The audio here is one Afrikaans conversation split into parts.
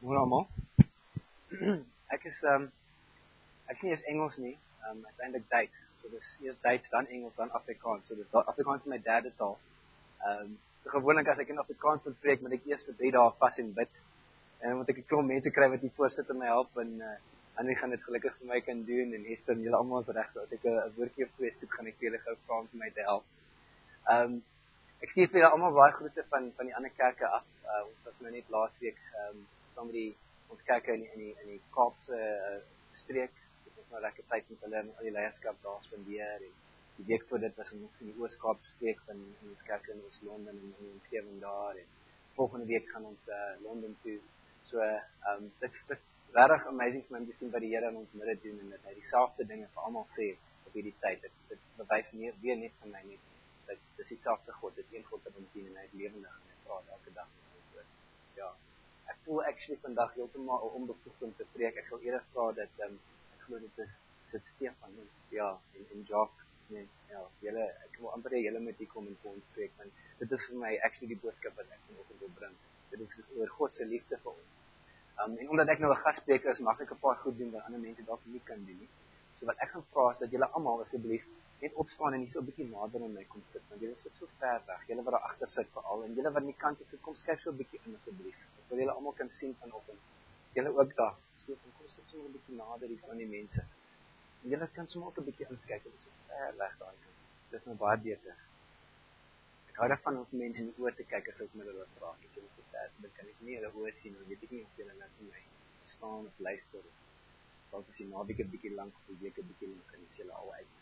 Môre almal. Ek is nie eens Engels nie, eintlik Duits. So dis eers Duits, dan Engels, dan Afrikaans. So dis Afrikaans is my derde taal. So gewoonlik as ek in Afrikaans moet preek, moet ek eers vir 3 dae vas en bid. En dan moet ek 'n klomp mense kry wat hier voor sit en my help en Annie gaan dit gelukkig vir my kan doen en Esther en julle almal is reg. So as ek 'n woordjie of twee soek, gaan ek vir julle gou vra om vir my te help. Ek stuur vir julle almal baie groete van die ander kerke af. Ons was nou net laasweek saam met ons kerke in die Kaapse streek. Dit was nou lekker tyd met hulle en al die leierskap daar spandeer en die week voor dit was ons in die Oos-Kaap streek van ons kerke in Oos-London en in die omgewing daar en volgende week gaan ons Londen toe. So dit is regtig amazing vir my om te sien wat die Here in ons midde doen en dat hy dieselfde dinge vir almal sê op hierdie tyd. Dit bewys weer net vir my net dat dis dieselfde God, dit een God wat ons dien en hy is lewendig en hy praat elke dag met ons. So, ja, ek voel actually vandag heeltemal onbevoegd om te preek. Ek sal eerder vra dat ek glo dit is Stefan en Jacques. Nee, ja, julle ek wil amper julle met hier kom en vir ons preek want dit is vir my actually die boodskap wat ek vanoggend wil bring. Dit is oor God se liefde vir ons. En omdat ek nou 'n gasspreker is, mag ek 'n paar goed doen wat ander mense dalk nie kan doen nie. So wat ek gaan vra is dat julle almal asseblief net opstaan en hier so 'n bietjie nader aan my kom sit, want julle sit so ver weg. Julle wat daar agter sit veral en julle wat aan die kant sit, kom skuif so 'n bietjie in asseblief. Ek wil julle almal kan sien vanoggend. Julle ook daar. So kom sit so 'n bietjie nader hier aan die mense. En julle kan sommer ook 'n bietjie inskyk, dit is so ver weg daai kant. Dit is nou baie beter. Ek hou daarvan om mense in die oë te kyk as ek met hulle praat. Ek is so ver, dan kan ek nie hulle oë sien en weet ek nie of hulle net vir my staan of luister. Dalk as jy na 'n bietjie lank of 'n week 'n bietjie lank kan jy hulle al uit.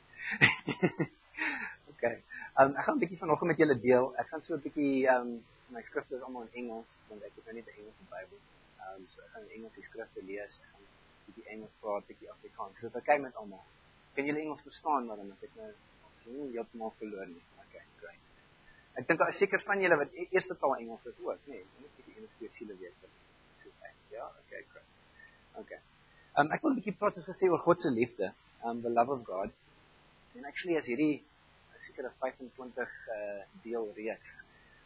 Okay. Ek gaan 'n bietjie vanoggend met julle deel. Ek gaan so 'n bietjie my skrifte is almal in Engels want ek het nou nie 'n Engelse Bybel. So ek gaan in Engels die skrifte lees. Ek gaan 'n bietjie Engels praat, 'n bietjie Afrikaans. So ek kyk met almal. Kan julle Engels verstaan maar dan as ek nou nie heeltemal verloor nie. Okay, great. Ek dink daar is seker van julle wat eerste taal Engels is ook, nee, net die Engelse siele weet. Ja, okay, great. Okay. Ek wil 'n bietjie praat soos gesê oor God se liefde, the love of God. En actually as hierdie seker 'n 25 deel reeks.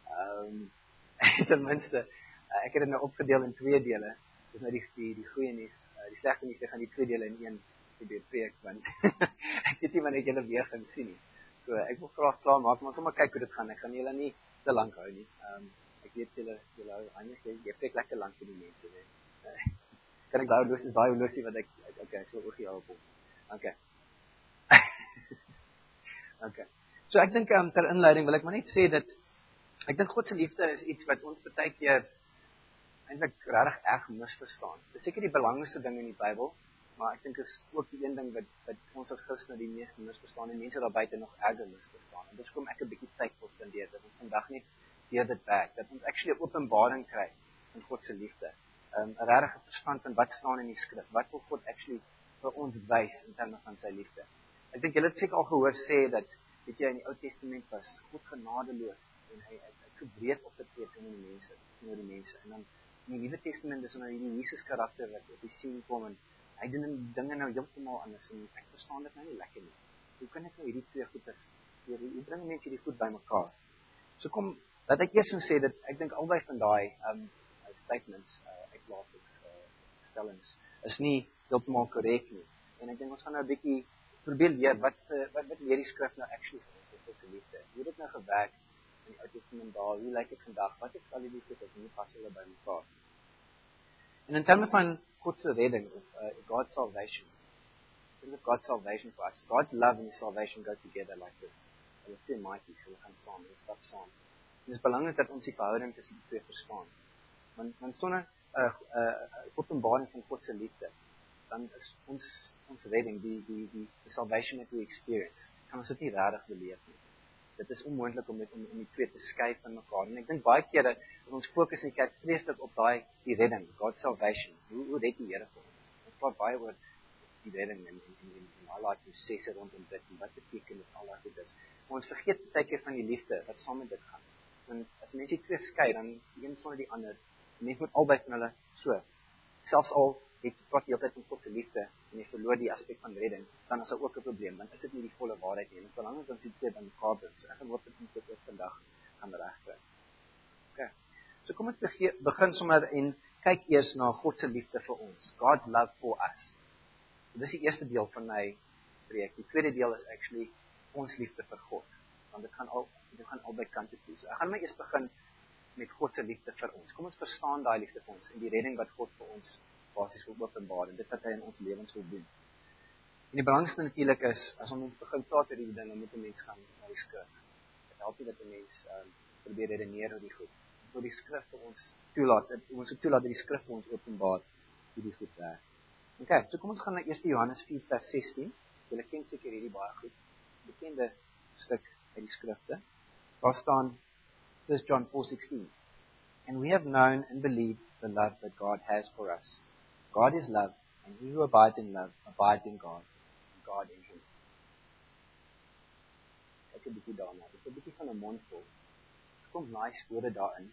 Ten minste ek het dit nou opgedeel in 2 dele. Dis nou die goeie nuus, die slegte nuus, ek gaan die 2 dele in een preek want ek weet nie wanneer ek julle weer gaan sien nie. So ek wil graag klaar maak, maar sommer kyk hoe dit gaan. Ek gaan julle nie te lank hou nie. Ek weet julle hou aan jy preek lekker lank vir die mense, né? Kan ek daai losie wat ek okay, so oogie hou op. Okay. Okay. So ek dink ter inleiding wil ek maar net sê dat ek dink God se liefde is iets wat ons baie keer eintlik regtig erg misverstaan. Dit is seker die belangrikste ding in die Bybel, maar ek dink is ook die een ding wat ons as Christene die meeste misverstaan en mense daar buite nog erger misverstaan. En dis hoekom ek 'n bietjie tyd wil spandeer dat ons vandag net deur dit werk, dat ons actually 'n openbaring kry van God se liefde. 'n regte verstand van wat staan in die skrif. Wat wil God actually vir ons wys in terme van sy liefde? Ek dink julle het seker al gehoor sê dat weet jy in die Ou Testament was God genadeloos en hy so breed opgetree teenoor die mense. En dan in die Nuwe Testament is nou hierdie Jesus karakter wat op die sien kom en hy doen dinge nou heeltemal anders en ek verstaan dit nou nie lekker nie. Hoe kan ek nou hierdie twee goedes hoe bring mense hierdie goed bymekaar? So kom, laat ek eers sê dat ek dink albei van daai statements, uitlatings, stellings is nie heeltemal korrek nie. En ek dink ons gaan nou 'n bietjie probeer leer wat leer die skrif nou actually vir God se liefde. Hoe dit nou gewerk in die Ou Testament daar, hoe lyk dit vandag? Wat is al die goed as nie pas hulle bymekaar? En in terme van God se redding of God's salvation. What is God's salvation for us? God's love and His salvation go together like this. Hulle is twee maatjies, hulle gaan saam, hulle stap saam. En dit is belangrik dat ons die verhouding tussen die twee verstaan. Want sonder 'n openbaring van God se liefde, dan is ons redding, die salvation that we experience, kan ons dit nie regtig beleef nie. Dit is onmoontlik om die twee te skei van mekaar. En ek dink baie kere dat ons fokus in die kerk vreeslik op die redding, God's salvation. Hoe red die Here vir ons? Ons praat baie oor die redding en al daai prosesse rondom dit en wat beteken dit al daai goed is. Maar ons vergeet baie keer van die liefde wat saam met dit gaan. Want as mense twee skei, dan die een sonder die ander. Mense moet albei van hulle so. Selfs al het praat jy altyd van God se liefde en jy verloor die aspek van redding, dan is daar ook 'n probleem, want is dit nie die volle waarheid nie. En dit is belangrik om die twee by mekaar bring. So ek gaan hoop dat ons dit ook vandag gaan regkry. Okay. So kom ons begin sommer en kyk eers na God se liefde vir ons. God's love for us. So, dis die eerste deel van my preek. Die tweede deel is actually ons liefde vir God. Want dit gaan albei kante toe. So, ek gaan maar eers begin met God se liefde vir ons. Kom ons verstaan daai liefde vir ons en die redding wat God vir ons basies wil openbaar en dit wat hy in ons lewens wil doen. En die belangrikste natuurlik is, as ons begin praat oor hierdie ding, dan moet 'n mens gaan na die skrif. Dit help nie dat 'n mens probeer redeneer oor die goed. Ons moet die skrif vir ons toelaat. Ons moet toelaat dat die skrif vir ons openbaar hoe die goed werk. Okay, so kom ons gaan na 1 Johannes 4 vers 16. Julle ken seker hierdie baie goed. Bekende stuk uit die skrifte. Daar staan 1 John 4:16. And we have known and believed the love that God has for us. God is love, and he who abides in love abides in God, and God in him. Ek 'n bietjie daarna. Dit is 'n bietjie van 'n mondvol. Er kom nice woorde daarin.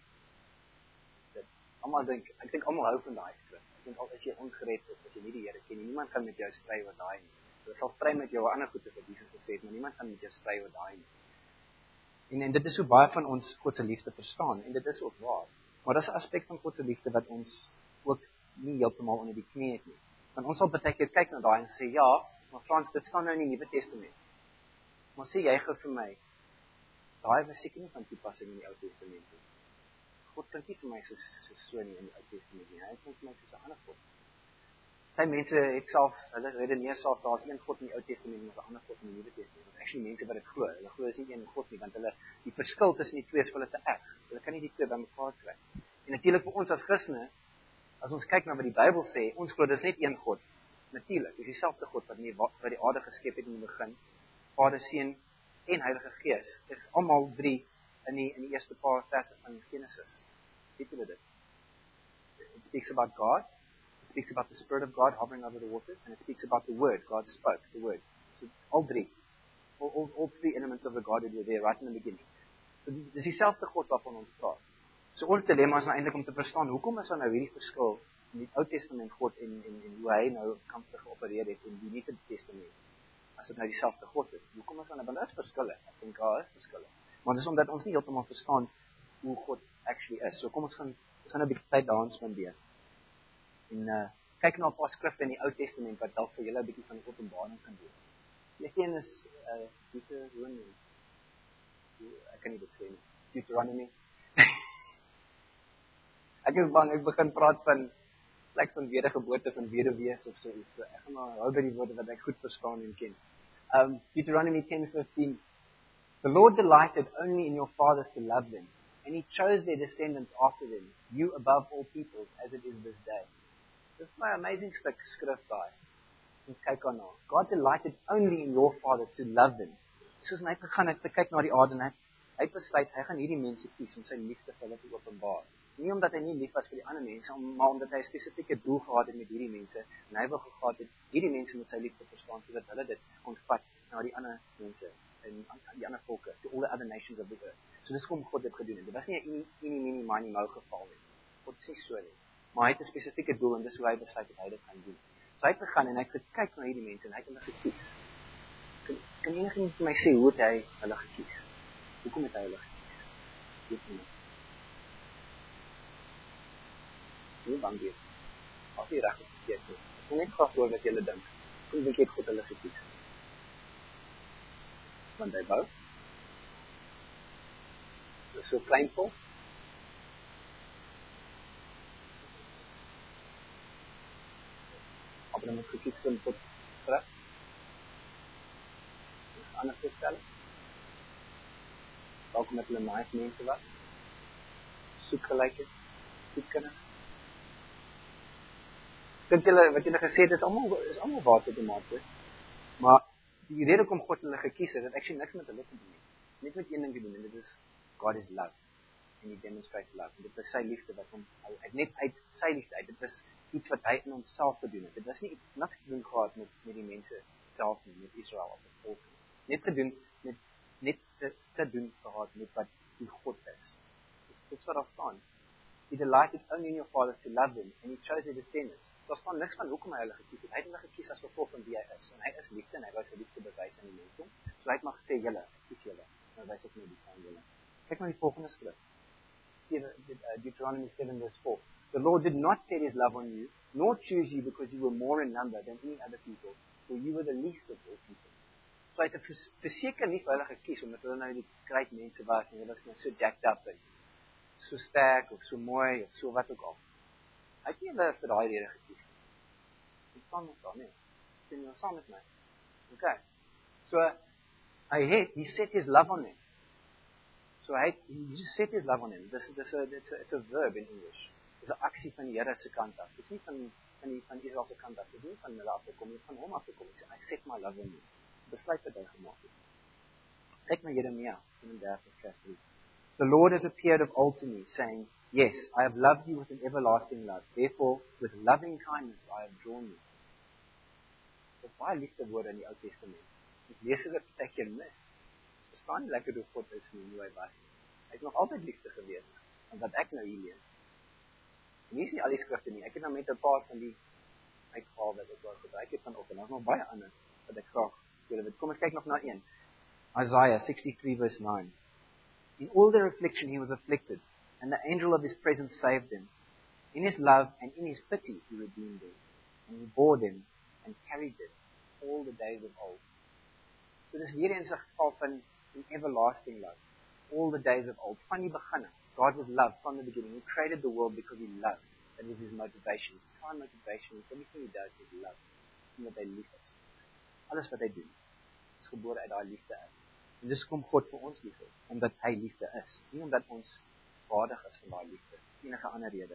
Ek dink almal hou van daai skrif. Ek dink al is jy ongered of as jy nie die Here ken nie, niemand gaan met jou stry oor daai nie. Hulle sal stry met jou oor ander goeie wat Jesus gesê het, maar niemand gaan met jou stry oor daai nie. En dit is so baie van ons God se liefde verstaan en dit is ook waar. Maar dis 'n aspek van God se liefde wat ons ook nie heeltemal onder die knie het nie. Want ons sal baie keer kyk na daai en sê ja, maar Frans, dit staan nou in die Nuwe Testament. Maar sê jy gou vir my, daai was seker nie van toepassing in die Ou Testament nie. God klink nie vir my so nie in die Ou Testament nie. Hy klink vir my soos 'n ander God. Sy mense het self, hulle redeneer self, daar's een God in die Ou Testament en 'n ander God in die Nuwe Testament. Dit is actually mense wat dit glo. Hulle glo is nie een God nie, want die verskil tussen die twee is vir hulle te erg. Hulle kan nie die twee bymekaar kry. En natuurlik vir ons as Christene, as ons kyk na wat die Bybel sê, ons glo dis net een God. Natuurlik, dis dieselfde God wat die aarde geskep het in die begin. Vader, Seun en Heilige Gees. Dis almal drie in die eerste paar verse van Genesis. Weet julle dit? It speaks about God. It speaks about the Spirit of God hovering over the waters, and it speaks about the Word. God spoke the Word. So all three elements of the Godhead were there right in the beginning. So dis dieselfde God waarvan ons praat. So ons dilemma is nou eintlik om te verstaan hoekom is daar nou hierdie verskil in die Ou Testament God en hoe hy nou kampte geopereer het in die Nuwe Testament. As dit nou dieselfde God is, hoekom is daar nou baie verskille? Ek dink daar is verskille. Maar dis omdat ons nie heeltemal verstaan hoe God actually is. So kom ons gaan 'n bietjie tyd daarin spandeer. En kyk na 'n paar skrifte in die Ou Testament wat dalk vir julle 'n bietjie van die Openbaring kan wees. Die een is Deuteronomy. Ek kan nie dit sê nie. Deuteronomy. Ek is bang ek begin praat van plek van wedergeboorte van weduwees of so iets. So ek gaan maar hou by die woorde wat ek goed verstaan en ken. Deuteronomy 10:15. The Lord delighted only in your fathers to love them, and he chose their descendants after them, you above all peoples, as it is this day. This is my amazing skrif daai. Ons kyk aan nou. God delighted only in your father to love them. Soos hy gegaan het te kyk na die aarde en hy besluit hy gaan hierdie mense kies om sy liefde vir hulle te openbaar. Nie omdat hy nie lief was vir die ander mense, maar omdat hy 'n spesifieke doel gehad het met hierdie mense en hy wou gehad het hierdie mense met sy liefde verstaan sodat hulle dit kon vat na die ander mense en die ander volke, to all the other nations of the earth. So dis hoekom God dit gedoen het. Dit was nie 'n mini mini mou geval nie. God sê so nie. Maar hy het 'n spesifieke doel en dis hoe hy besluit het hy dit gaan doen. So hy het gegaan en hy het gekyk na hierdie mense en hy het hulle gekies. Kan enigiemand vir my sê hoe het hy hulle gekies? Hoekom het hy hulle gekies? Weet nie. Nie bang wees. As jy reg gekies het. Ek net graag hoor wat julle dink. Hoe dink jy God hulle gekies? Want hy wou. Dis so klein vol. Abraham het gekies om God te trek. Ander voorstellen. Welkom met hulle nice mense was. Soek gelyke, soek kinders. Dink julle wat julle gesê het is almal watertomaties. Maar die rede hoekom God hulle gekies het actually niks met hulle te doen nie. Net met een ding te doen en dit is God is love. En he demonstrates love. En dit is sy liefde wat hom net uit sy liefde uit. Dit was iets wat hy in homself gedoen het. Dit was nie niks te doen gehad met die mense self nie, met Israel as 'n volk. Net te doen gehad met wat die God is. Dis wat daar staan. He delighted only in your fathers to love them, and he chose their descendants. Daar staan niks van hoekom hy hulle gekies het. Hy het hulle gekies as gevolg van wie hy is. En hy is liefde en hy wou sy liefde bewys aan die mense. So hy het maar gesê, julle, kies julle. Nou wys ek nie die van julle. Kyk maar die volgende skrif. Deuteronomy 7:4. The Lord did not set his love on you, nor choose you because you were more in number than any other people, for you were the least of all people. So hy het verseker nie vir hulle gekies, omdat hulle nou die great mense was, en hulle was nou so jacked up, en so sterk, of so mooi, of so wat ook al. Hy het nie hulle vir daai rede gekies nie. Ek staan nog daar, nee. Sien jy saam met my? Okay. So, he set his love on him. So he just set his love on him. It's a verb in English. Dit is 'n aksie van die Here se kant af. Dit is nie van Israel se kant af. Dit is nie van hulle af te kom nie, van hom af te kom. Hy sê, I set my love on you. Besluit wat hy gemaak het. Kyk na Jeremia 31 vers 3. The Lord has appeared of old to me, saying, Yes, I have loved you with an everlasting love. Therefore, with loving kindness I have drawn you. Dit is baie liefde woorde in die Ou Testament. Ek lees dit baie keer mis. Verstaan lekker hoe God is nie, hoe hy was. Hy is nog altyd liefde gewees, en wat ek nou hier lees. En hier is nie al die skrifte nie. Ek het nou met 'n paar van die uitgehaal wat ek wou gebruik het vanoggend. Daar's nog baie ander wat ek graag wil weet. Kom ons kyk nog na een. Isaiah 63 verse 9. In all their affliction he was afflicted, and the angel of his presence saved them. In his love and in his pity he redeemed them, and he bore them and carried them all the days of old. So dis weer eens 'n geval van an everlasting love. All the days of old. Van die begin af. God was love from the beginning. He created the world because he loved. That was his motivation. His prime motivation. Everything he does is love. Omdat hy lief is. Alles wat hy doen is gebore uit daai liefde uit. En dis kom God vir ons lief is, omdat hy liefde is. Nie omdat ons waardig is van daai liefde. Enige ander rede.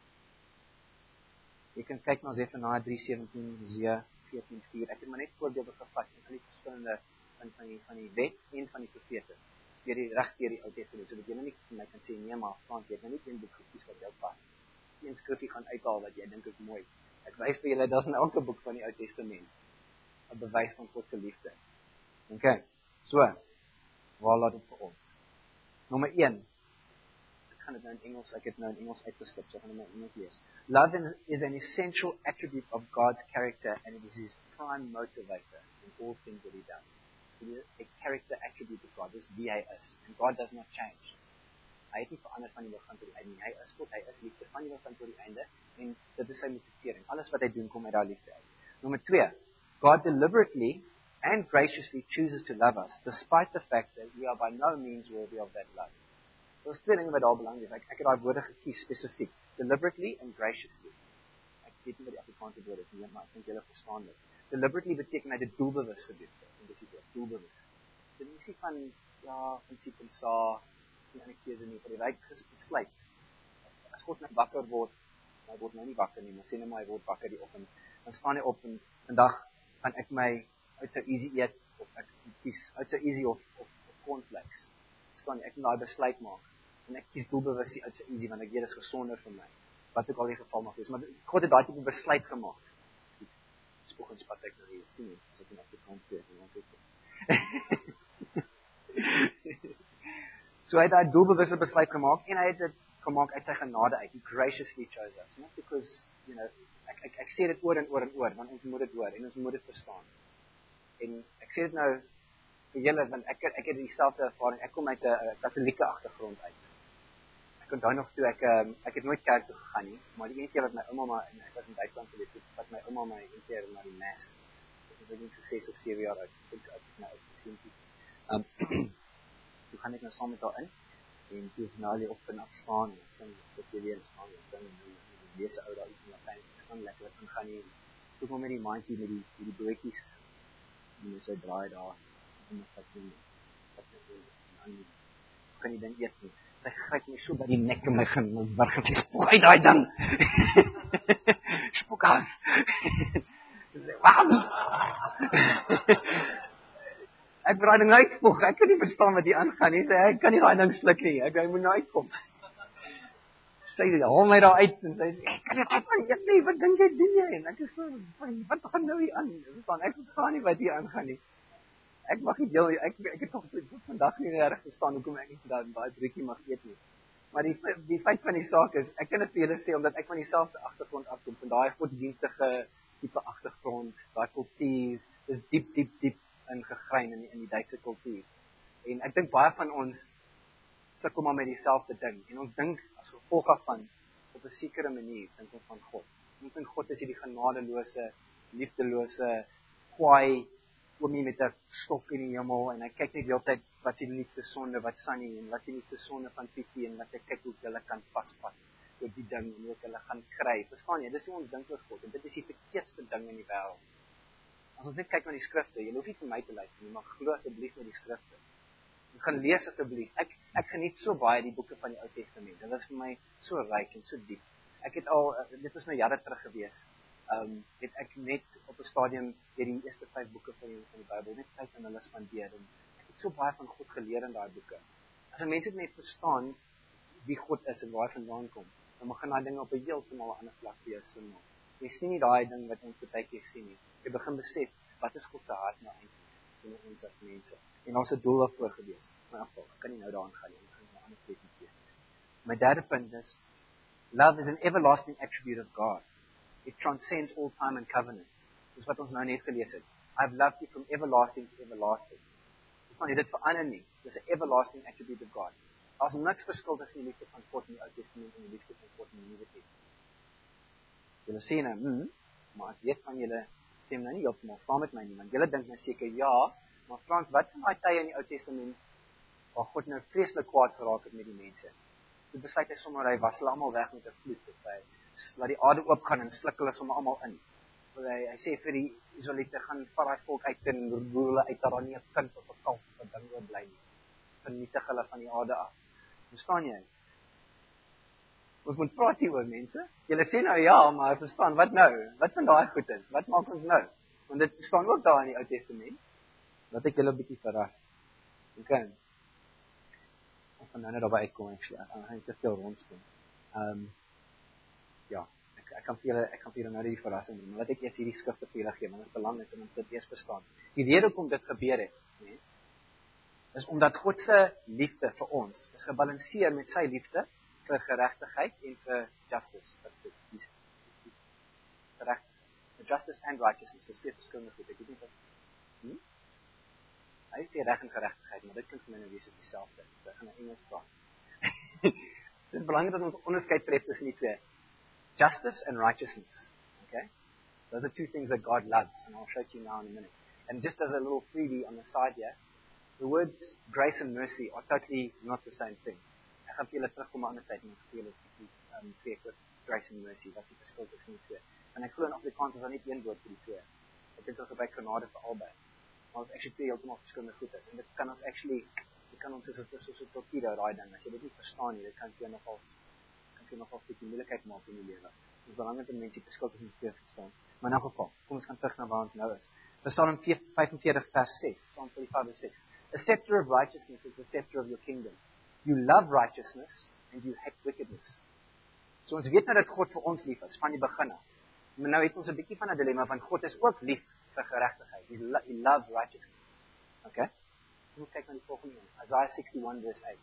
Jy kan kyk na Zephaniah 3:17, Hosea 14:4. Ek het maar net voorbeelde gevat van die verskillende van die wet en van die profete. Deur die Ou Testament. So dat jy nou nie vir my kan sê, nee maar Frans, jy het nou nie een boek gekies wat jou pas. Een skrifgie gaan uithaal wat jy dink is mooi. Ek wys vir julle, daar's in elke boek van die Ou Testament 'n bewys van God se liefde. Okay. So, waar laat dit vir ons? Nommer 1. Ek gaan dit nou in Engels, ek het nou in Engels uitgeskip, so ek gaan dit in Engels lees. Love is an essential attribute of God's character, and it is his prime motivator in all things that he does. It is a character attribute of God. This is wie hy is. And God does not change. Hy het nie verander van die begin tot die einde. Hy is God, hy is liefde van die begin tot die einde. En dit is sy motivering. Alles wat hy doen, kom uit daai liefde uit. Nommer 2. God deliberately and graciously chooses to love us, despite the fact that we are by no means worthy of that love. So is 2 dinge wat daar belangrik is. Ek het daai woorde gekies spesifiek. Deliberately and graciously. Ek weet nie wat die Afrikaanse woord is nie, maar ek dink julle verstaan dit. Deliberately beteken hy dit doelbewus gedoen het. En dis die woord, doelbewus. Dit is nie van, prinsip en sa, nie aan die keuse nie, vir die ryk besluit. As God net wakker word, hy word nou nie wakker nie, maar sê nou maar hy word wakker die oggend, dan staan hy op en vandag gaan ek my uit so easy eet, of ek kies uit so easy of cornflakes. Staan ek moet daai besluit maak, en ek kies doelbewus die uit so easy, want ek weet dit is gesonder vir my, wat ook al die geval mag wees, maar God het daai tipe besluit gemaak. Spoegend spat ek nou hier, sien jy, as ek in Afrikaans spreek, en dan So hy het daai doelbewuste besluit gemaak, en hy het dit gemaak uit sy genade uit. He graciously chose us, not because, ek sê dit oor en oor en oor, want ons moet dit hoor, en ons moet dit verstaan. En ek sê dit nou vir julle, want ek het dieselfde ervaring, ek kom uit 'n katholieke agtergrond uit. Ek onthou nog toe ek het nooit kerk toe gegaan nie, maar die een keer wat my ouma, en ek was in Duitsland gewees, wat my ouma my een keer na die mes, ek het so 6 of 7 jaar oud, ek het my uitgesien toe. Toe gaan ek nou saam met haar in, en toe is nou die op en af staan, en sing, so jy weer staan, en sing, en lees ou daar iets in Latijn, ek sing lekker, wat gaan nie, toe kom met die maandjie met die broodjies, en sy draai daar, en wat doen, kan nie ding eet nie, sy gryp my so by die nek en my wurg, en sy spoeg uit daai ding, spoeg af, en sy, waarom? Ek braai ding uitspoeg, ek kan nie verstaan wat hier aangaan nie, ek kan nie daai ding sluk nie, ek moet nou uitkom. Sy haal my daar uit, en sy sê, ek kan nie eet nie, wat dink jy doen jy? En ek is so, wat gaan nou hier aan? Ek verstaan nie wat hier aangaan nie. Ek mag nie deel, ek het nog vandag nie reg verstaan, hoekom ek nie daai broodjie mag eet nie. Maar die feit van die saak is, ek kan dit vir julle sê, omdat ek van dieselfde agtergrond afkom, van daai godsdienstige tipe agtergrond, daai kultuur, is diep ingegrein in die Duitse kultuur. En ek dink baie van ons sukkel maar met dieselfde ding. En ons dink as gevolg daarvan op 'n sekere manier dink ons van God. Ons dink God is hierdie genadeloose, liefdelose, kwaai oomie met 'n stok in die hemel en hy kyk net die hele tyd wat is die nuutste sonde, wat Sunny en wat is die nuutste sonde van Pietie en wat hy kyk hoe hulle kan vasvat oor die ding en hoe hulle gaan kry. Verstaan jy? Dis hoe ons dink oor God en dit is die verkeerdste ding in die wêreld. As ons net kyk na die skrifte, jy hoef nie vir my te luister nie, maar glo asseblief met die skrifte. En gaan lees asseblief. Ek geniet so baie die boeke van die Ou Testament. Dit is vir my so ryk en so diep. Ek het al, dit is nou jare terug gewees, het ek net op 'n stadium deur die eerste 5 boeke van die Bybel net tyd aan hulle spandeer en ek het so baie van God geleer in daai boeke. As 'n mens net verstaan wie God is en waar hy vandaan kom, dan begin daai dinge op 'n heeltemal ander vlak vir jou sin maak. Jy sien nie daai ding wat ons baie keer sien nie. Jy begin besef wat is God se hart nou eintlik vir ons as mense. En daar's 'n doel daarvoor gewees. Maar afval, ek kan nie nou daaraan gaan nie. Ek gaan 'n ander plek gee. My derde punt is love is an everlasting attribute of God. It transcends all time and covenants. Dis wat ons nou net gelees het. I've loved you from everlasting to everlasting. Dis maar dit verander nie. Dis 'n everlasting attribute of God. Daar's niks verskil tussen die liefde van God in die Ou Testament en die liefde van God in die Nuwe Testament. Julle sê nou, maar ek weet van julle stem nou nie heeltemal saam met my nie, want julle dink nou seker ja, maar Frans, wat van daai tye in die Ou Testament waar God nou vreeslik kwaad geraak het met die mense? Toe besluit hy sommer hy was hulle almal weg met 'n vloed, hy laat die aarde oopgaan en sluk hulle sommer almal in. Hy sê vir die Israeliete gaan vat daai volk uit en roer hulle uit daar nie 'n kind of 'n kalf wat ding oorbly nie. Vernietig hulle van die aarde af. Verstaan jy? Ons moet praat hieroor mense. Julle sê nou ja, maar verstaan, wat nou? Wat van daai goed is? Wat maak ons nou? Want dit staan ook daar in die Ou Testament. Laat ek julle 'n bietjie verras. Okay. Ons gaan nou net daarby uitkom actually. Ek gaan te veel rondspring. Ja, ek kan vir julle nou die verrassing doen. Maar laat ek eers hierdie skrifte vir julle gee, want dit is belangrik om ons dit eers verstaan. Die rede hoekom dit gebeur het, nee, is omdat God se liefde vir ons is gebalanseer met sy liefde vir geregtigheid en vir justice. Wat is dit? Reg, justice and righteousness. Dis twee verskillende goed. Ek weet nie wat hy sê reg en geregtigheid, maar dit klink vir my nou wees as dieselfde. So ek gaan in Engels praat. Dit is belangrik dat ons onderskeid tref tussen die twee. Justice and righteousness. Okay? Those are two things that God loves, and I'll show it to you now in a minute. And just as a little freebie on the side here, the words grace and mercy are totally not the same thing. Ek gaan vir julle terugkom aan 'n ander tyd en vir julle twee woorde grace and mercy, wat is die verskil tussen die twee? En ek glo in Afrikaans is daar net een woord vir die twee. Ek dink ons gebruik genade vir albei. Maar ons actually twee heeltemal verskillende goed is. En dit kan ons actually, dit kan ons soos 'n torpedo daai ding. As jy dit nie verstaan nie, dit kan jy nogal 'n bietjie moeilikheid maak in die lewe. Dit is belangrik dat mense die verskil tussen die twee verstaan. Maar in elk geval, kom ons gaan terug na waar ons nou is. Psalm 45 vers 6, Psalm 45 vers 6. A scepter of righteousness is the scepter of your kingdom. You love righteousness and you hate wickedness. So ons weet nou dat God vir ons lief is, van die begin af. Maar nou het ons 'n bietjie van 'n dilemma, want God is ook lief vir geregtigheid. He loves righteousness. Okay? Kom ons kyk na die volgende een. Isaiah 61 verse 8.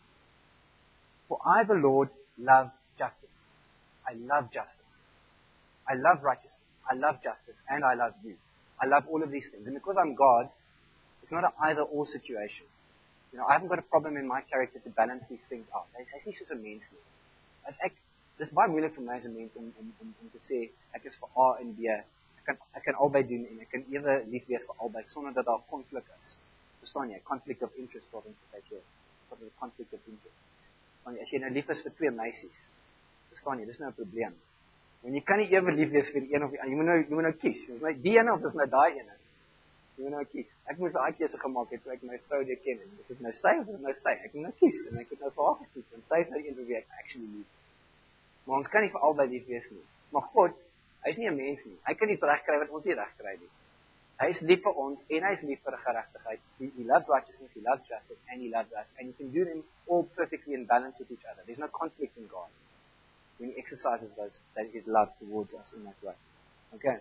For I, the Lord, love justice. I love justice. I love righteousness. I love justice. And I love you. I love all of these things. And because I'm God, it's not an either-or situation. You know, I haven't got a problem in my character to balance these things out. Hy is nie soos 'n mens nie. As ek, dis baie moeilik vir my as 'n mens om te sê, ek is vir A en B. Ek kan albei doen en ek kan ewe lief wees vir albei sonder dat daar konflik is. Verstaan jy? Conflict of interest wat ons baie wat 'n conflict of interest. Verstaan jy? As jy nou lief is vir twee meisies, verstaan jy, dis nou 'n probleem. Want jy kan nie ewe lief wees vir die een of die ander. Jy moet nou kies. Dis nou die ene of dis nou daai ene. Jy moet nou kies. Ek moes daai keuse gemaak het toe ek my vrou leer ken. Dis is nou sy of dis nou sy. Ek moet nou kies en ek het nou vir haar gekies en sy is nou die een wie ek actually lief. Maar ons kan nie vir albei lief wees nie. Maar God, hy is nie 'n mens nie. Hy kan nie regkry wat ons nie regkry nie. Hy is lief vir ons en hy is lief vir geregtigheid. He loves righteousness, he loves justice, and he loves us. And you can do them all perfectly in balance with each other. There's no conflict in God when he exercises his love towards us in that way. Okay?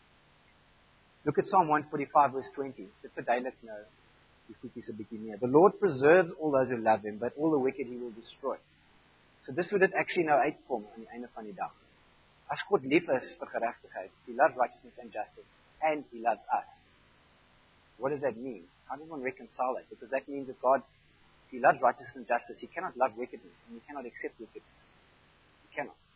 Look at Psalm 145 verse 20. Just verduidelik nou die goedjies 'n bietjie meer. The Lord preserves all those who love him, but all the wicked he will destroy. So dis hoe dit actually nou uitkom aan die einde van die dag. As God lief is vir geregtigheid, he loves righteousness and justice, and he loves us. What does that mean? How does one reconcile it? Because that means that God, if he loves righteousness and justice, he cannot love wickedness, and he cannot accept wickedness. He cannot.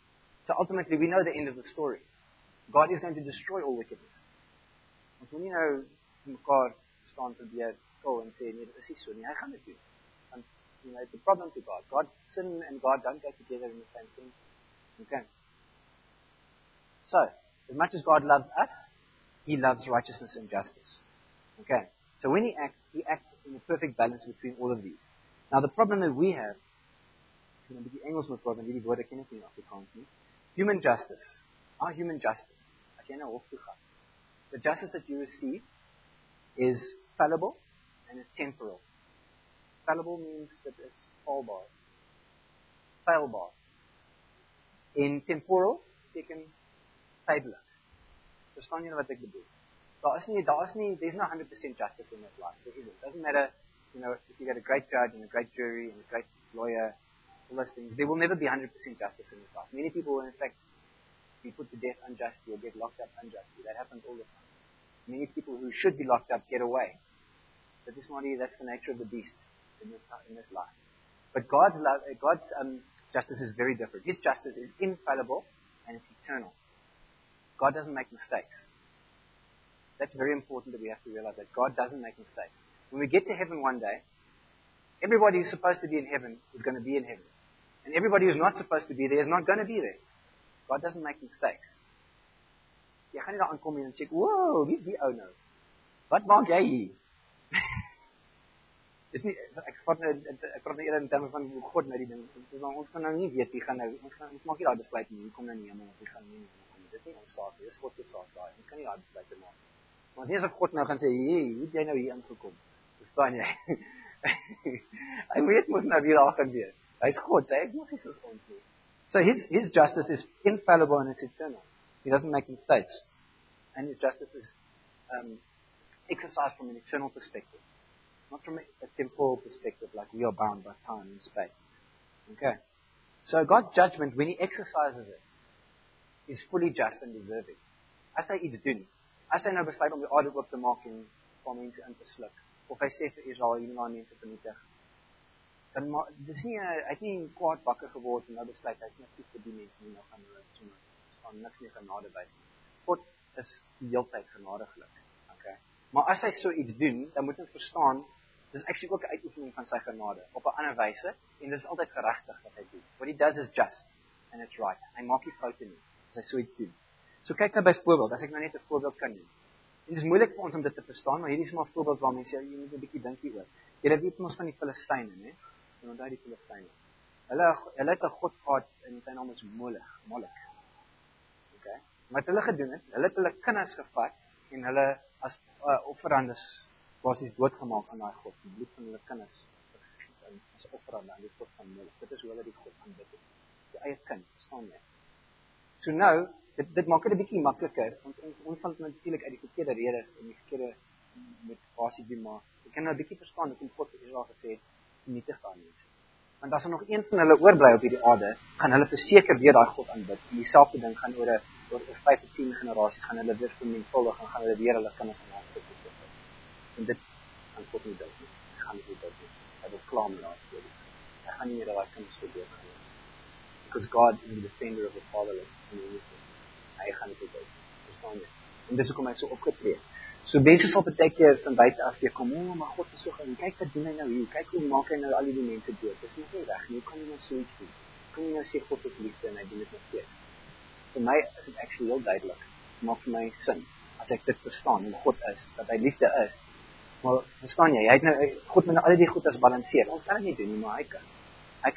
So ultimately, we know the end of the story. God is going to destroy all wickedness. Ons wil nie nou mekaar staan probeer kil en sê, nee, dit is nie so nie, hy gaan dit doen. And, it's a problem to God. Sin and God don't go together in the same thing. Okay. So, as much as God loves us, He loves righteousness and justice. Okay. So when He acts in a perfect balance between all of these. Now the problem that we have, die Engels moet praat, want hierdie woorde ken ek nie in Afrikaans nie. Human justice. Our human justice. As jy na hof toe gaan. The justice that you receive is fallible and it's temporal. Fallible means that it's failbaar. Failbaar. In temporal beteken tydelik. Verstaan julle wat ek bedoel? There's no 100% justice in this life. There isn't. It doesn't matter, if you get a great judge and a great jury and a great lawyer, all those things. There will never be 100% justice in this life. Many people will, in fact, be put to death unjustly or get locked up unjustly. That happens all the time. Many people who should be locked up get away. But that's the nature of the beast in this life. But God's justice is very different. His justice is infallible and it's eternal. God doesn't make mistakes. That's very important that we have to realize that God doesn't make mistakes. When we get to heaven one day, everybody who's supposed to be in heaven is going to be in heaven. And everybody who's not supposed to be there is not going to be there. God doesn't make mistakes. Jy gaan nie daar aankom en sê, "Wow, wie is die ou nou? Wat maak jy hier?" Ek praat nou eerder in terme van hoe God nou die ding. Ons kan nou nie weet wie gaan nou, ons maak nie daai besluit nie, wie kom nou in die hemel of wie gaan nie in die hemel kom nie. Dis nie ons saak nie, dis God se saak daai. Ons kan nie daai besluit maak. Maar as nie as God nou gaan sê, "Hey, hoe het jy nou hier ingekom?" Verstaan jy? Hy weet mos nou wie daar gaan wees. Hy's God, hy is nog nie soos ons nie. So his justice is infallible and it's eternal. He doesn't make mistakes. And his justice is exercised from an eternal perspective. Not from a temporal perspective like we are bound by time and space. Okay. So God's judgment, when He exercises it, is fully just and deserving. As hy iets doen, as hy nou besluit om die aarde oop te maak en van mense in te sluk, of hy sê vir Israel, jy moet nou mense vernietig, dan dis nie, hy het nie kwaad wakker geword en nou besluit, hy is net kies vir die mense nie, nou gaan niks meer genade wys. God is die hele tyd genadiglik. Okay. Maar as hy so iets doen, dan moet ons verstaan, dis actually ook 'n uitoefening van sy genade, op 'n ander wyse, en dit is altyd geregtig wat hy doen. What he does is just, and it's right. Hy maak nie foute nie, as hy so iets doen. So kyk nou byvoorbeeld, as ek nou net 'n voorbeeld kan neem. Dit is moeilik vir ons om dit te verstaan, maar hierdie is maar 'n voorbeeld waar mense, jy moet 'n bietjie dink hieroor. Julle weet mos van die Filistyne, né? En onthou die Filistyne. Hulle het 'n god gehad en sy naam is Molek. Okay? Maar wat hulle gedoen het, hulle het hulle kinders gevat en hulle as offerandes basies doodgemaak aan daai god. Die bloed van hulle kinders as offerande aan die god van Molek. Dit is hoe hulle die god aanbid het. Die eie kind, verstaan jy? So nou, dit maak dit 'n bietjie makliker, want ons sal natuurlik uit die verkeerde rede en die verkeerde met basies doen, maar ek kan nou 'n bietjie verstaan hoekom God vir Israel gesê het, vernietig daai mense. Want as er nog een van hulle oorbly op hierdie aarde, gaan hulle verseker weer daai God aanbid. En dieselfde ding gaan oor 5 tot 10 generasies, gaan hulle weer vermenigvuldig en gaan hulle weer hulle kinders aan God opbid. En dit gaan God nie doen nie. Hy gaan nie doen nie. Hy wil klaar met daai storie. Hy gaan nie meer daai kinders probeer gaan nie. Because God is the defender of the fatherless and the innocent. Hy gaan nie doen. Verstaan jy? En dis hoekom hy so opgetree. So mense sal baie keer van buite af weer kom, maar God is so gaan, kyk wat doen hy nou hier, kyk hoe maak hy nou al die mense dood. Dis nog nie reg nie, hoe kan jy nou so iets doen? Hoe kan jy nou sê God is liefde en hy doen dit nog steeds? Vir my is dit actually heel duidelik. Dit maak vir my sin, as ek dit verstaan, hoe God is, dat hy liefde is. Maar verstaan jy, God moet nou al die goedes balanseer. Ons kan dit nie doen nie, maar hy kan. He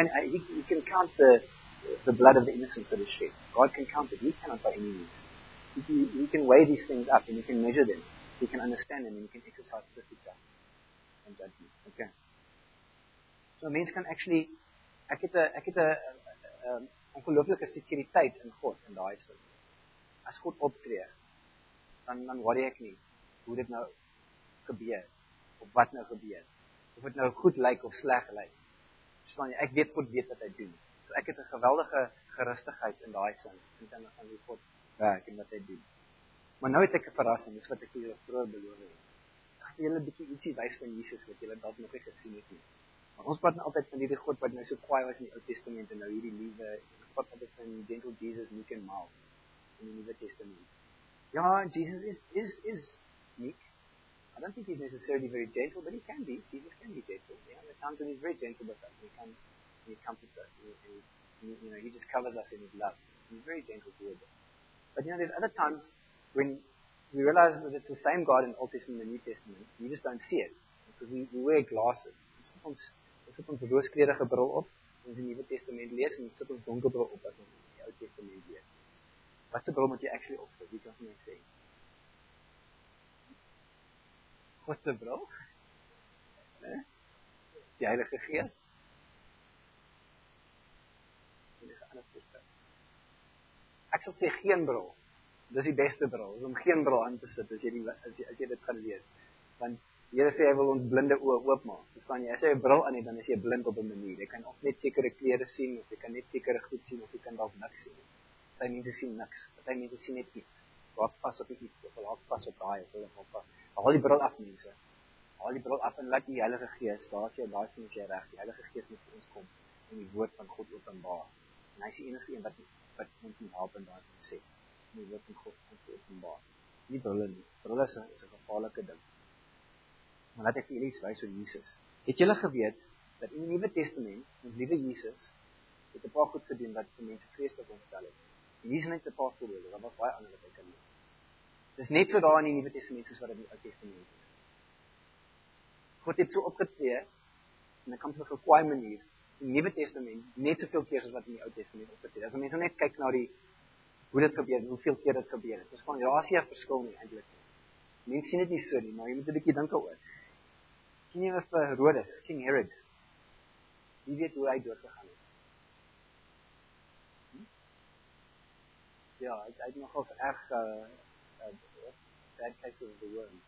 can count the blood of the innocents that is shed. God can count it. He cannot by any means. He can weigh these things up and he can measure them. He can understand them and he can exercise perfect justice and judgment. Okay. So mens kan actually, ek het 'n ongelooflike sekuriteit in God in daai sin. As God optree, dan worry ek nie hoe dit nou gebeur of wat nou gebeur. Of dit nou goed lyk of sleg lyk. Verstaan jy? Ek weet God weet wat hy doen. So ek het 'n geweldige gerustigheid in daai sin in terme van hoe God werk en wat hy doen. Maar nou het ek 'n verrassing, dis wat ek vir julle vroeër beloof het. Ek gaan julle 'n bietjie ietsie wys van Jesus wat julle dalk nog nie gesien het nie. Maar ons praat nou altyd van hierdie God wat nou so kwaai was in die Ou Testament en nou hierdie liewe, ons praat altyd van gentle Jesus, meek and mild in die Nuwe Testament. Ja, Jesus is meek. I don't think he's necessarily very gentle, but he can be. Jesus can be gentle. Yeah, at times when he's very gentle with us, he comforts us, and he just covers us in his love. He's very gentle towards us. But there's other times when we realize that it's the same God in the Old Testament and the New Testament. We just don't see it because we wear glasses. Ons sit ons rooskleurige bril op, ons in die Nuwe Testament lees, en ons sit ons donkerbril op as ons in die Ou Testament lees. Wat se bril moet jy actually opsit? Wie kan vir my sê? God se bril? Die Heilige Gees? Ek sal sê geen bril. Dis die beste bril. Is om geen bril aan te sit as jy dit gaan lees. Want die Here sê hy wil ons blinde oë oopmaak. Verstaan jy? As jy 'n bril aan het, dan is jy blind op 'n manier. Jy kan of net sekere kleure sien, of jy kan net sekere goed sien, of jy kan dalk niks sien. Party mense sien niks. Party mense sien net iets. Raak vas op iets, of raak vas op daai, of raak vas. Haal die bril af, mense. Haal die bril af en laat die Heilige Gees, daai sien as jy reg. Die Heilige Gees moet vir ons kom en die woord van God openbaar. En hy is die enigste een wat ons kan help in daai proses. Die woord van God openbaar. Nie brille nie. Brille is 'n gevaarlike ding. Maar laat ek vir julle iets wys oor Jesus. Het julle geweet dat in die Nuwe Testament ons liewe Jesus het 'n paar goed gedoen wat vir mense vreeslik ontstel het. En hier is net 'n paar voorbeelde, daar was baie ander wat ek kan noem. Dis net so daar in die Nuwe Testament soos wat dit in die Ou Testament is. God het so opgetree en 'n kansige kwaai manier in die Nuwe Testament net soveel keer as wat in die Ou Testament opgetree. As mense net kyk na hoe dit gebeur het, hoeveel keer dit gebeur het. Dis van daar is nie 'n verskil nie eintlik. Mense sien dit nie so nie, maar jy moet 'n bietjie dink daaroor. Sien jy vir Herodes, King Herod? Wie weet hoe hy doodgegaan het? Ja, hy het nogal erg bad case of the worms.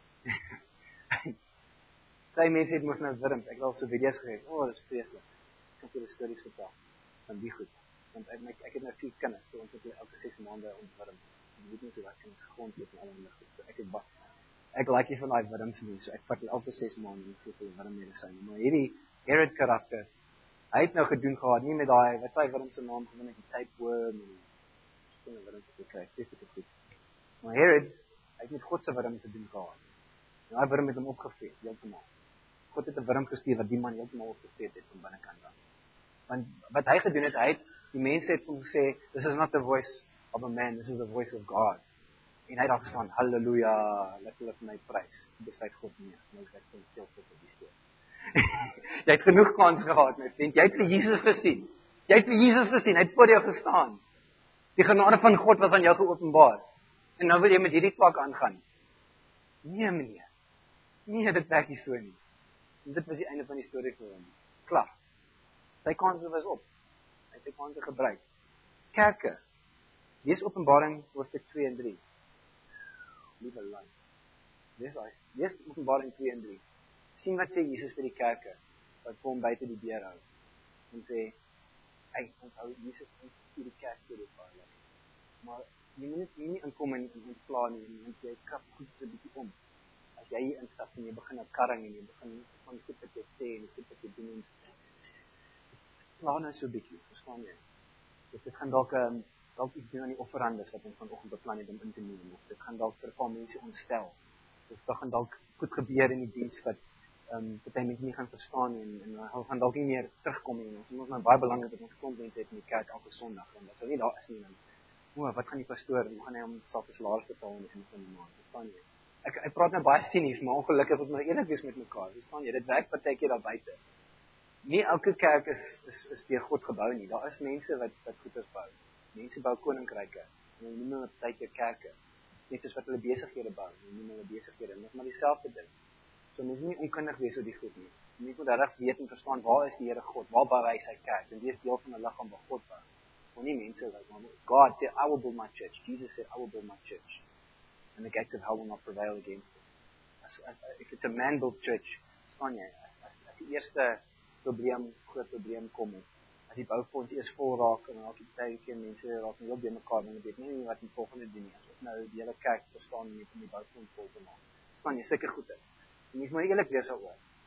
Sy mense het mos nou wurms. Ek het al so video's gekry. Dis vreeslik. Ek kan julle stories vertel van die goed. Want ek het nou 4 kinders, so ons het elke 6 maande ontwurm. Ek weet nie hoe dat kinders grond loop en al die goed. So ek like nie van daai wurms nie, so ek vat elke 6 maande en gee vir wurmmedisyne. Maar hierdie Herod karakter, hy het nou gedoen gehad, nie met daai, wat hy wurm se naam gewoon net die tapeworm en stinge wurms wat jy kry. Dis dit goed. Maar Herod, hy het met God se wurm te doen gehad. En daai wurm het hom opgevreet, heeltemal. God het 'n wurm gestuur wat die man heeltemal opgevreet het van binnekant af. Want wat hy gedoen het, die mense het hom gesê, this is not the voice of a man, this is the voice of God. En hy het daar gestaan, halleluja, laat hulle vir my prys. Besluit God nie, nou is ek van veel tot op die steen. Jy het genoeg kans gehad, my vriend, jy het vir Jesus gesien. Jy het vir Jesus gesien, hy het voor jou gestaan. Die genade van God was aan jou geopenbaar. En nou wil jy met hierdie kwak aangaan. Nee, meneer. Nee, dit werk nie so nie. En dit was die einde van die storie vir hom. Klaar. Sy kanse was op. Hy het sy kanse gebruik. Kerke. Lees Openbaring hoofstuk 2 en 3. Liewe land. Lees Openbaring 2 en 3. Sien wat sê Jesus vir die kerke wat vir hom buite die deur hou. En sê, hy onthou Jesus ons vir die kerk storie vir hulle. Maar jy moet nie inkom en pla nie, want jy krap goed so 'n bietjie om. As jy hier instap en jy begin 'n karring en jy begin van goed wat jy sê en goed wat jy doen, pla nou so 'n bietjie, verstaan jy? Dit gaan dalk iets doen aan die offerandes wat ons vanoggend beplan het om in te neem, of dit gaan dalk vir 'n paar mense ontstel, of dit gaan dalk goed gebeur in die diens wat party mense nie gaan verstaan nie, en hulle gaan dalk nie meer terugkom nie. Ons moet nou baie belangrik dat ons klomp mense het in die kerk elke Sondag, en as hulle nie daar is nie, dan wat gaan die pastoor, hoe gaan hy hom self salaris betaal in die einde van die maand, verstaan jy? Ek praat nou baie sinies, maar ongelukkig moet ons eerlik wees met mekaar, verstaan jy? Dit werk partykeer daar buite. Nie elke kerk is deur God gebou nie. Daar is mense wat goeders bou. Mense bou koninkryke. En hulle noem hulle partykeer kerke. Net soos wat hulle besighede bou. Hulle noem hulle besighede. En dit is maar dieselfde ding. So mense moet nie onkundig wees oor die goed nie. Mense moet reg weet en verstaan waar is die Here God? Waar bou hy sy kerk? En wie is deel van 'n liggaam wat God bou? Maar nie mense wat maar God said, I will build my church. Jesus said, I will build my church. And the gates of hell will not prevail against it. If it's a man-built church, verstaan jy? As die eerste groot probleem kom het, as die boufonds eers vol raak, en dan raak die tydjie mense raak nie op by mekaar, en weet nie wat die volgende doen nie, as ons nou die hele kerk verstaan met die boufonds vol te maak. Verstaan jy, sulke goed is. En jy moet eerlik wees daaroor.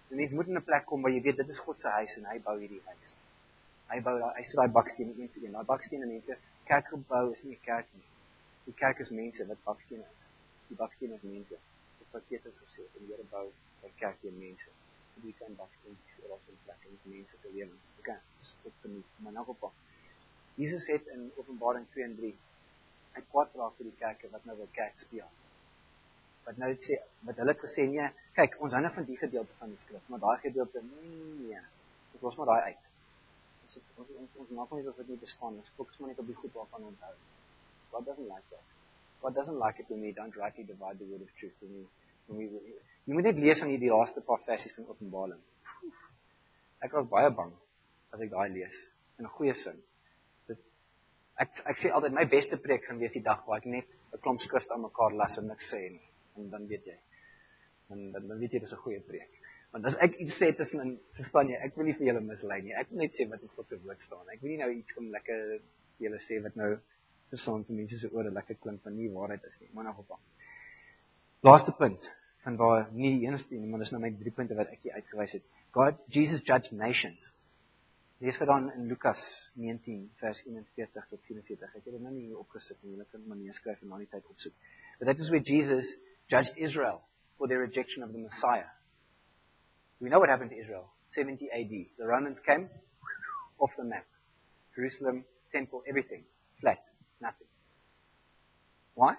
Die mens moet in 'n plek kom waar jy weet dit is God se huis en hy bou hierdie huis. Hy sit daai bakstene een vir een. Daai bakstene mense, kerkgebou is nie 'n kerk nie. Die kerk is mense wat bakstene is. Die bakstene is mense. Dit wat Petrus gesê het, en die Here bou 'n kerk deur mense. So die kan bakstene vir ons in plek en mense se lewens. Okay, dis goed vir my. Maar nou op. Jesus het in Openbaring 2 en 3 hy kwaad raak vir die kerke wat nou wil kerk speel. Wat nou sê, wat hulle het gesê, nee, kyk, ons hou nou van die gedeelte van die skrif, maar daai gedeelte, nee, ons los maar daai uit. Ons maak nie of dit nie bestaan, ons fokus maar net op die goed waarvan ons hou. God doesn't like that. God doesn't like it when we don't rightly divide the word of truth. Jy moet net lees aan die laaste paar versies van Openbaring. Ek was baie bang as ek daai lees, in 'n goeie sin. Ek sê altyd, my beste preek gaan wees die dag waar ek net 'n klomp skrifte aan mekaar las en niks sê nie. En dan weet jy. Dan weet jy dis 'n goeie preek. Want as ek iets sê tussenin, verstaan jy, ek wil nie vir julle mislei nie. Ek wil net sê wat in God se woord staan. Ek wil nie nou iets kom lekker vir julle sê wat nou verstaan vir mense se ore lekker klink van nie waarheid is nie. Maar nou op. Laaste punt van waar nie die enigste nie, maar dis nou my 3 punte wat ek hier uitgewys het. Jesus judged nations. Lees vir dan in Lukas 19 vers 41 tot 44. Ek het dit nou nie hier opgesit nie. Julle kan maar neerskryf en na die tyd opsoek. But that is where Jesus judged Israel for their rejection of the Messiah. We know what happened to Israel. 70 AD. The Romans came off the map. Jerusalem, temple, everything. Flat. Nothing. Why?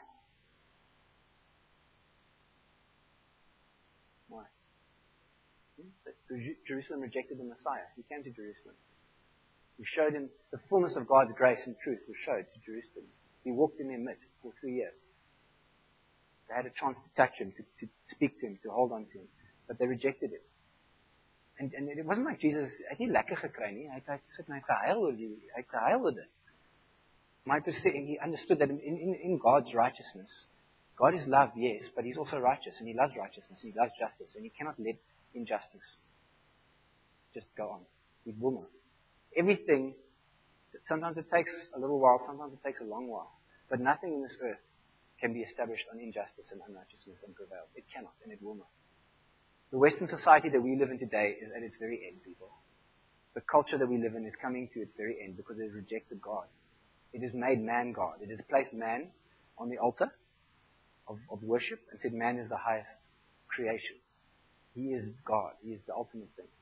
Why? Jerusalem rejected the Messiah. He came to Jerusalem. He showed him the fullness of God's grace and truth was showed to Jerusalem. He walked in their midst for 3 years. They had a chance to touch him, to speak to him, to hold on to him. But they rejected him. And it wasn't like Jesus, hy het nie lekker gekry nie. Hy het gesit en hy het gehuil oor dit. Hy het gehuil oor dit. Maar he understood that in God's righteousness, God is love, yes, but He's also righteous, and He loves righteousness, and He loves justice, and He cannot let injustice just go on. He will not. Everything, sometimes it takes a little while, sometimes it takes a long while, but nothing in this earth can be established on injustice and unrighteousness and prevail. It cannot, and it will not. The Western society that we live in today is at its very end, people. The culture that we live in is coming to its very end because it has rejected God. It has made man God. It has placed man on the altar of worship and said man is the highest creation. He is God. He is the ultimate thing.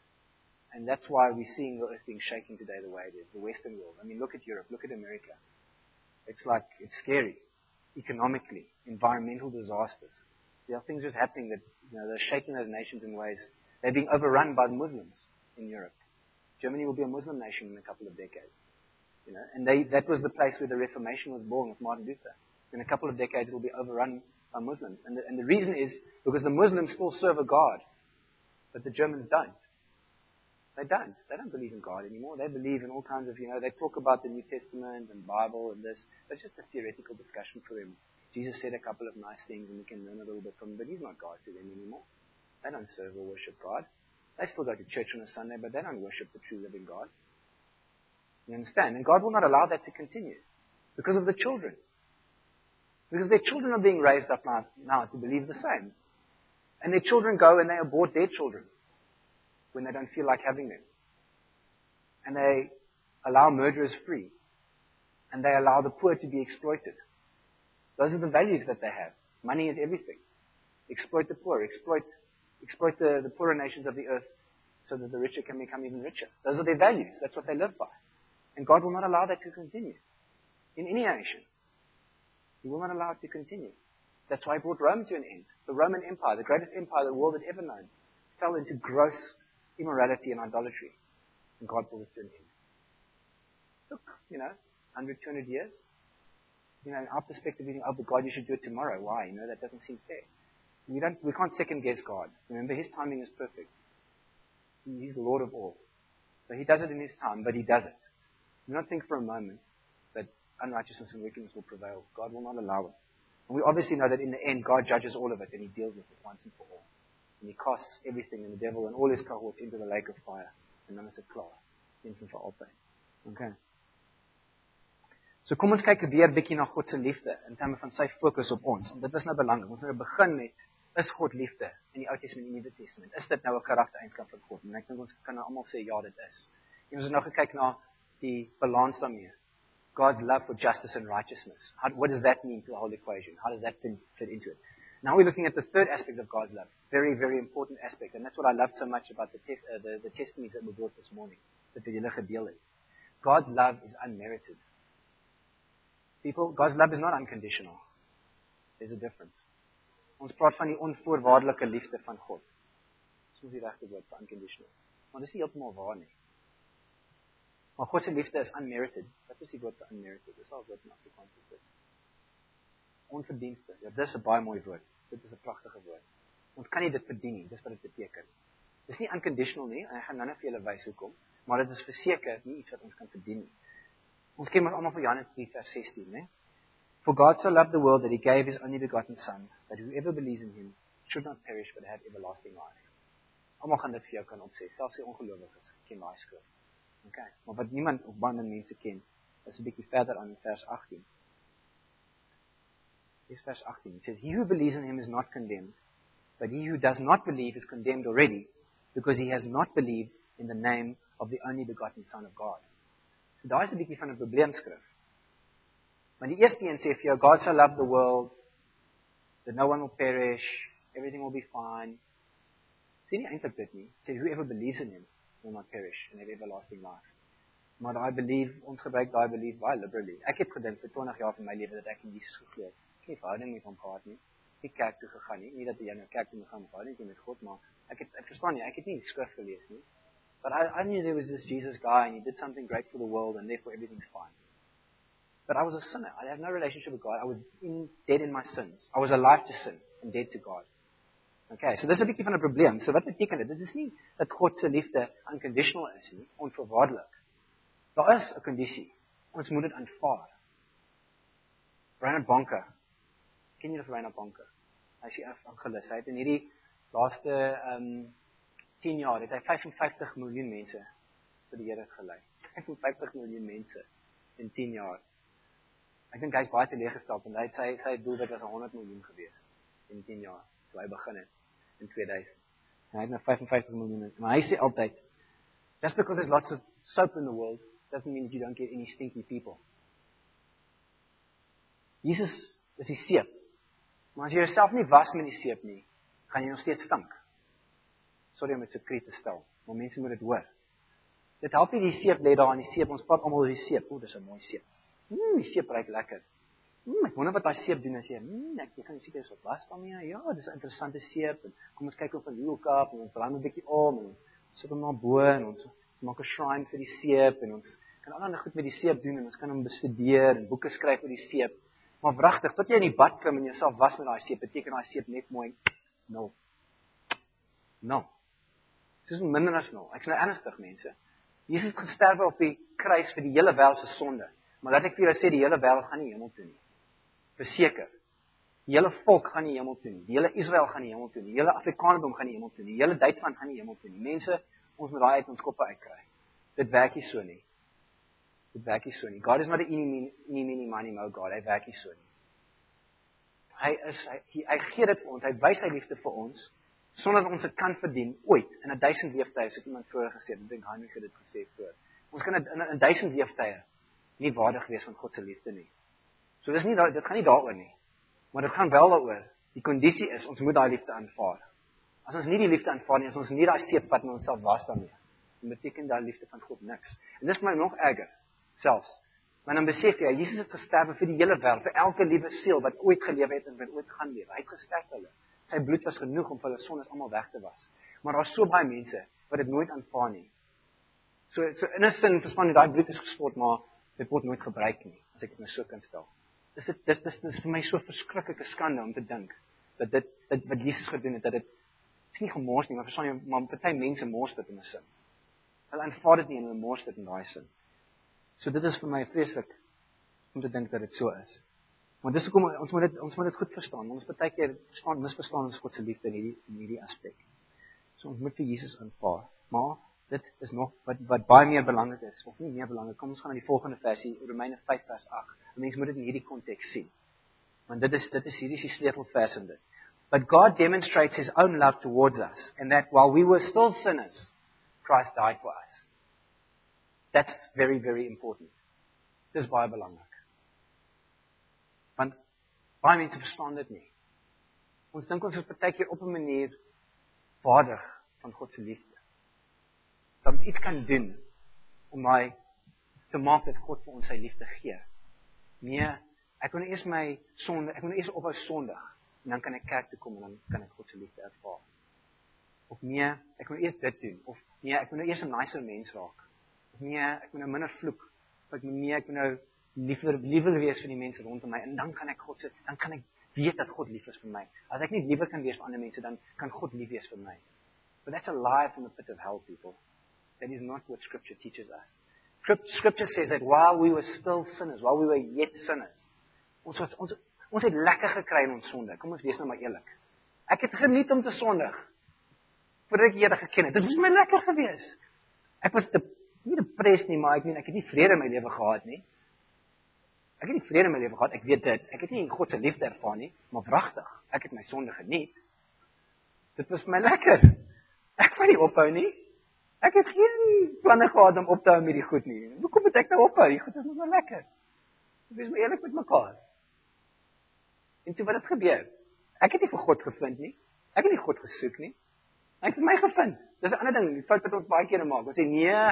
And that's why we're seeing the earth being shaken today the way it is, the Western world. I mean, look at Europe, look at America. It's scary. Economically, environmental disasters. There are things just happening that, they're shaking those nations in ways. They're being overrun by the Muslims in Europe. Germany will be a Muslim nation in a couple of decades. And that was the place where the Reformation was born with Martin Luther. In a couple of decades, it will be overrun by Muslims. And the reason is because the Muslims still serve a God, but the Germans don't. They don't. They don't believe in God anymore. They believe in all kinds of, they talk about the New Testament and Bible and this. It's just a theoretical discussion for them. Jesus said a couple of nice things and we can learn a little bit from him, but He's not God to them anymore. They don't serve or worship God. They still go to church on a Sunday, but they don't worship the true living God. You understand? And God will not allow that to continue because of the children. Because their children are being raised up now to believe the same. And their children go and they abort their children when they don't feel like having them. And they allow murderers free. And they allow the poor to be exploited. Those are the values that they have. Money is everything. Exploit the poor. Exploit the poorer nations of the earth so that the richer can become even richer. Those are their values. That's what they live by. And God will not allow that to continue in any nation. He will not allow it to continue. That's why He brought Rome to an end. The Roman Empire, the greatest empire the world had ever known, fell into gross immorality and idolatry. And God brought it to an end. It took, 100, 200 years. In our perspective, we think, but God, you should do it tomorrow. Why? That doesn't seem fair. We can't second guess God. Remember, His timing is perfect. He's the Lord of all. So He does it in His time, but He does it. Do not think for a moment that unrighteousness and wickedness will prevail. God will not allow it. And we obviously know that in the end, God judges all of it and He deals with it once and for all. And He casts everything and the devil and all his cohorts into the lake of fire. En dan is dit klaar. Eens en vir altyd. Okay. So kom ons kyk weer 'n bietjie na God se liefde in terme van sy fokus op ons. En dit is nou belangrik. Ons moet begin met Is God liefde in die Ou Testament en die Nuwe Testament? Is dit nou 'n karaktereienskap van God? En ek dink ons kan nou almal sê ja, dit is. En ons het nou gekyk na die balans daarmee. God's love for justice and righteousness. What does that mean to the whole equation? How does that fit into it? Now we're looking at the third aspect of God's love. Very, very important aspect. And that's what I loved so much about the testimonies that we brought this morning. Dat we julle gedeel het. God's love is unmerited. People, God's love is not unconditional. There's a difference. Ons praat van die onvoorwaardelike liefde van God. Dis nie die regte woord vir unconditional. Maar dis nie heeltemal waar nie. Maar God se liefde is unmerited. Wat is die woord vir unmerited? Dis al woord in Afrikaans is. Onverdienste. Ja, dis 'n baie mooi woord. Dit is 'n pragtige woord. Ons kan nie dit verdien nie. Dis wat dit beteken. Dis nie unconditional nie. En ek gaan nou vir julle wys hoekom. Maar dit is verseker nie iets wat ons kan verdien nie. Ons ken mos almal van Johannes 3:16, né? For God so loved the world that he gave his only begotten Son, that whoever believes in him should not perish but have everlasting life. Almal gaan dit vir jou kan opsê, selfs die ongelowiges ken daai skrif. Okay, maar wat niemand of baie mense ken, is 'n bietjie verder aan in vers 18. Dis vers 18. It says, he who believes in him is not condemned, but he who does not believe is condemned already, because he has not believed in the name of the only begotten Son of God. So daar is 'n bietjie van 'n probleemskrif. Maar die eerste een sê vir jou, God so loved the world, that no one will perish, everything will be fine. Sê nie eintlik dit nie. Sê, whoever believes in him will not perish and have everlasting life. Maar daai belief, ons gebruik daai belief baie liberally. Ek het gedink vir 20 jaar van my lewe dat ek in Jesus geglo het. Ek het nie verhouding met hom gehad nie. Nie kerk toe gegaan nie. Nie dat jy nou kerk toe gaan verhouding met God, maar ek verstaan nie, ek het nie die skrif gelees nie. But I knew there was this Jesus guy and he did something great for the world and therefore everything's fine. But I was a sinner. I had no relationship with God. I was dead in my sins. I was alive to sin and dead to God. Okay, so dis 'n bietjie van 'n probleem. So wat beteken dit? Dit is nie dat God se liefde unconditional is nie, onvoorwaardelik. Daar is 'n kondisie. Ons moet dit aanvaar. Reinhard Bonke. Ken jy Reinhard Bonke? Hy is 'n evangelis. Hy het in hierdie laaste 10 jaar het hy 55 miljoen mense vir die Here gelei. 55 miljoen mense in 10 jaar. Ek dink hy's baie teleurgesteld want hy het sy doelwit was 100 miljoen gewees in 10 jaar toe hy begin het in 2000. En hy het nou 55 miljoen. Maar hy sê altyd, just because there's lots of soap in the world doesn't mean that you don't get any stinky people. Jesus is die seep. Maar as jy jouself nie was met die seep nie, gaan jy nog steeds stink. Sorry om dit so kritiek te stel, maar mense moet dit hoor. Dit help nie die seep lê daar aan die seep, ons praat almal oor die seep. O, dis 'n mooi seep. Die seep ruik lekker. Ek wonder wat daai seep doen as jy, ek kan nie seker is wat was daarmee. Ja, dis 'n interessante seep. En kom ons kyk of van die hoekap en ons draai 'n bietjie om en ons sit hom na bo en ons maak 'n shrine vir die seep en ons kan allerlei goed met die seep doen en ons kan hom bestudeer en boeke skryf oor die seep. Maar wragtig, tot jy in die bad klim en jouself was met daai seep, beteken daai seep net mooi nul. Dis minder as nul. Ek's nou ernstig, mense. Jesus het gesterwe op die kruis vir die hele wêreld se sonde. Maar laat ek vir julle sê, die hele wêreld gaan nie hemel toe nie. Verseker. Die hele volk gaan nie hemel toe nie. Die hele Israel gaan nie hemel toe nie. Die hele Afrikanerdom gaan nie hemel toe nie. Die hele Duitsland gaan nie hemel toe nie. Mense, ons moet daai uit ons koppe uitkry. Dit werk nie so nie. Dit werk nie so nie. God is not 'n eeny, miny, mo God. Hy werk nie so nie. Hy gee dit vir ons. Hy wys sy liefde vir ons sonder dat ons dit kan verdien ooit in 1000 leeftye, soos iemand vroeër gesê het. Ek dink Heinrich het dit gesê voor. Ons kan in 1000 leeftye nie waardig wees van God se liefde nie. So dit gaan nie daaroor nie. Maar dit gaan wel daaroor. Die kondisie is ons moet daai liefde aanvaar. As ons nie die liefde aanvaar nie, as ons nie daai seep wat met onsself was daarmee, dan beteken daai liefde van God niks. En dis vir my nog erger selfs. Maar dan besef jy, Jesus het gesterwe vir die hele wêreld, vir elke liewe siel wat ooit gelewe het en wat ooit gaan lewe. Hy het gesterf vir hulle. Sy bloed was genoeg om vir hulle sondes almal weg te was. Maar daar's so baie mense wat dit nooit aanvaar nie. So in 'n sin verstaan jy daai bloed is gestort, maar dit word nooit gebruik nie, as ek dit nou so kan stel. Dis vir my so verskriklike skande om te dink dat dit wat Jesus gedoen het, dat dit is nie gemors nie, maar verstaan jy, maar party mense mors dit in 'n sin. Hulle aanvaar dit nie en hulle mors dit in daai sin. So dit is vir my vreeslik om te dink dat dit so is. Want dis hoekom ons moet dit goed verstaan. Ons baie keer misverstaan ons God se liefde in hierdie aspek. So ons moet vir Jesus aanvaar. Maar dit is nog wat baie meer belangrik is, of nie meer belangrik. Kom ons gaan na die volgende versie, Romeine 5 vers 8. Mense moet dit in hierdie konteks sien. Want dit is hierdie sleutelvers in dit. But God demonstrates His own love towards us, and that while we were still sinners, Christ died for us. That's very, very important. Dis baie belangrik. Want baie mense verstaan dit nie. Ons dink ons is partykeer op 'n manier waardig van God se liefde. Dat ons iets kan doen om te maak dat God vir ons sy liefde gee. Nee, ek wil eers my sonde, ek wil eers ophou sondig, en dan kan ek kerk toe kom en dan kan ek God se liefde ervaar. Of nee, ek moet eers dit doen. Of nee, ek moet nou eers 'n nicer mens raak. Of nee, ek moet nou minder vloek. Of ek moet nou liewer wees vir die mense rondom my, en dan kan ek weet dat God lief is vir my. As ek nie liewer kan wees vir ander mense, dan kan God lief wees vir my. But that's a lie from the pit of hell, people. That is not what Scripture teaches us. Scripture says that while we were still sinners, while we were yet sinners, ons het lekker gekry in ons sonde. Kom ons wees nou maar eerlik. Ek het geniet om te sondig, voordat ek die Here geken het. Dit was my lekker gewees. Ek was nie depressed nie, maar ek het nie vrede in my lewe gehad nie. Ek het nie vrede in my lewe gehad, ek weet dit. Ek het nie God se liefde ervaar nie, maar wragtig, ek het my sonde geniet. Dit was my lekker. Ek wou nie ophou nie. Ek het geen planne gehad om op te hou met die goed nie. Hoekom moet ek nou ophou? Die goed is maar lekker. Wees maar eerlik met mekaar. En toe wat het gebeur? Ek het nie vir God gevind nie. Ek het nie God gesoek nie. Hy het vir my gevind. Dis 'n ander ding, die fout wat ons baie kere maak. Ons sê nee,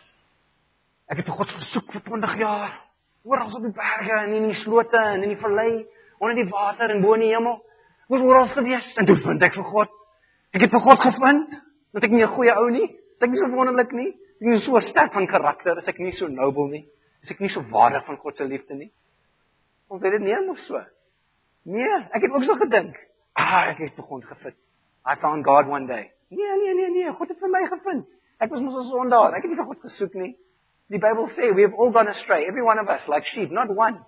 ek het vir God gesoek vir 20 jaar. Oral op die berge, en in die slote, en in die vallei, onder die water, en bo in die hemel. Ek was oral gewees, en toe vind ek vir God. Ek het vir God gevind, want ek nie 'n goeie ou nie. Is ek nie so wonderlik nie? Is ek nie so sterk van karakter? Is ek nie so nobel nie? Is ek nie so waardig van God se liefde nie? Of weet dit nie helemaal so? Nee, ek het ook so gedink. Ek het vir God gevind. I found God one day. Nee, God het vir my gevind. Ek was mos 'n sondaar, ek het nie vir God gesoek nie. Die Bybel sê, we have all gone astray, every one of us, like sheep, not one.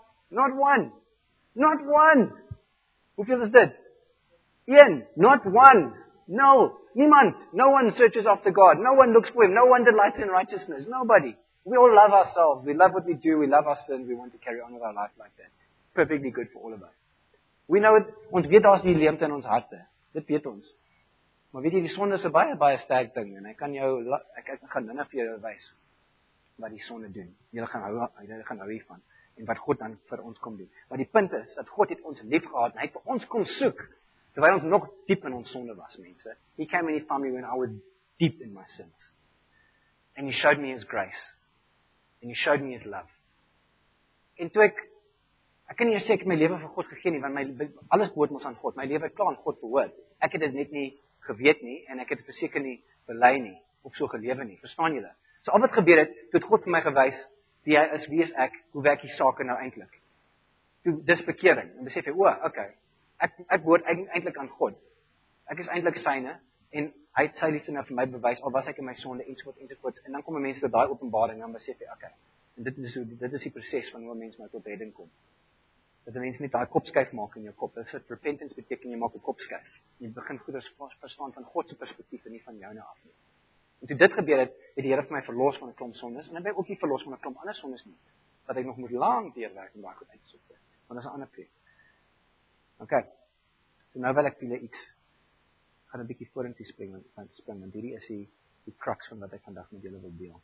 Hoeveel is dit? 1, not one. No, niemand. No one searches after God. No one looks for Him. No one delights in righteousness. Nobody. We all love ourselves. We love what we do. We love our sins. We want to carry on with our life like that. Perfectly good for all of us. We know it. Ons weet daar's die leemte in ons harte. Dit weet ons. Maar weet jy, die sonde is 'n baie sterk ding, en ek gaan nou vir jou wys wat die sonde doen. Julle gaan hou hiervan. En wat God dan vir ons kom doen. Maar die punt is, dat God het ons lief gehad, en hy het vir ons kom soek, terwyl ons nog diep in ons sonde was, mense. He came and He found me when I was deep in my sins. And He showed me His grace. And He showed me His love. En toe ek kan nie sê ek my lewe vir God gegee nie, want alles behoort mos aan God. My lewe het klaar aan God behoort. Ek het dit net nie geweet nie, en ek het verseker nie bely nie, of so gelewe nie. Verstaan julle? So al wat gebeur het, toe het God vir my gewys, wie hy is, wie is ek, hoe werk die sake nou eintlik. Toe, dis bekering. En besef jy, okay, ek behoort eintlik aan God. Ek is eintlik syne, en hy het sy liefde nou vir my bewys, al was ek in my sonde, ensovoorts, en dan kom 'n mens tot daai openbaring, en dan besef jy, okay, en dit is die proses van hoe 'n mens nou tot redding kom. Dat 'n mens net daai kopskuif maak in jou kop. Dit is repentance beteken jy maak 'n kopskuif. Jy begin goeders verstaan van God se perspektief en nie van joune af nie. En toe dit gebeur het die Here vir my verlos van 'n klomp sondes, en hy het ook nie verlos van 'n klomp ander sondes nie, wat ek nog moet lank deurwerk om daai goed uit te soek. Want dit is 'n ander plek. Okay. So nou wil ek julle iets gaan 'n bietjie vorentoe spring, want hierdie is die crux van wat ek vandag met julle wil deel.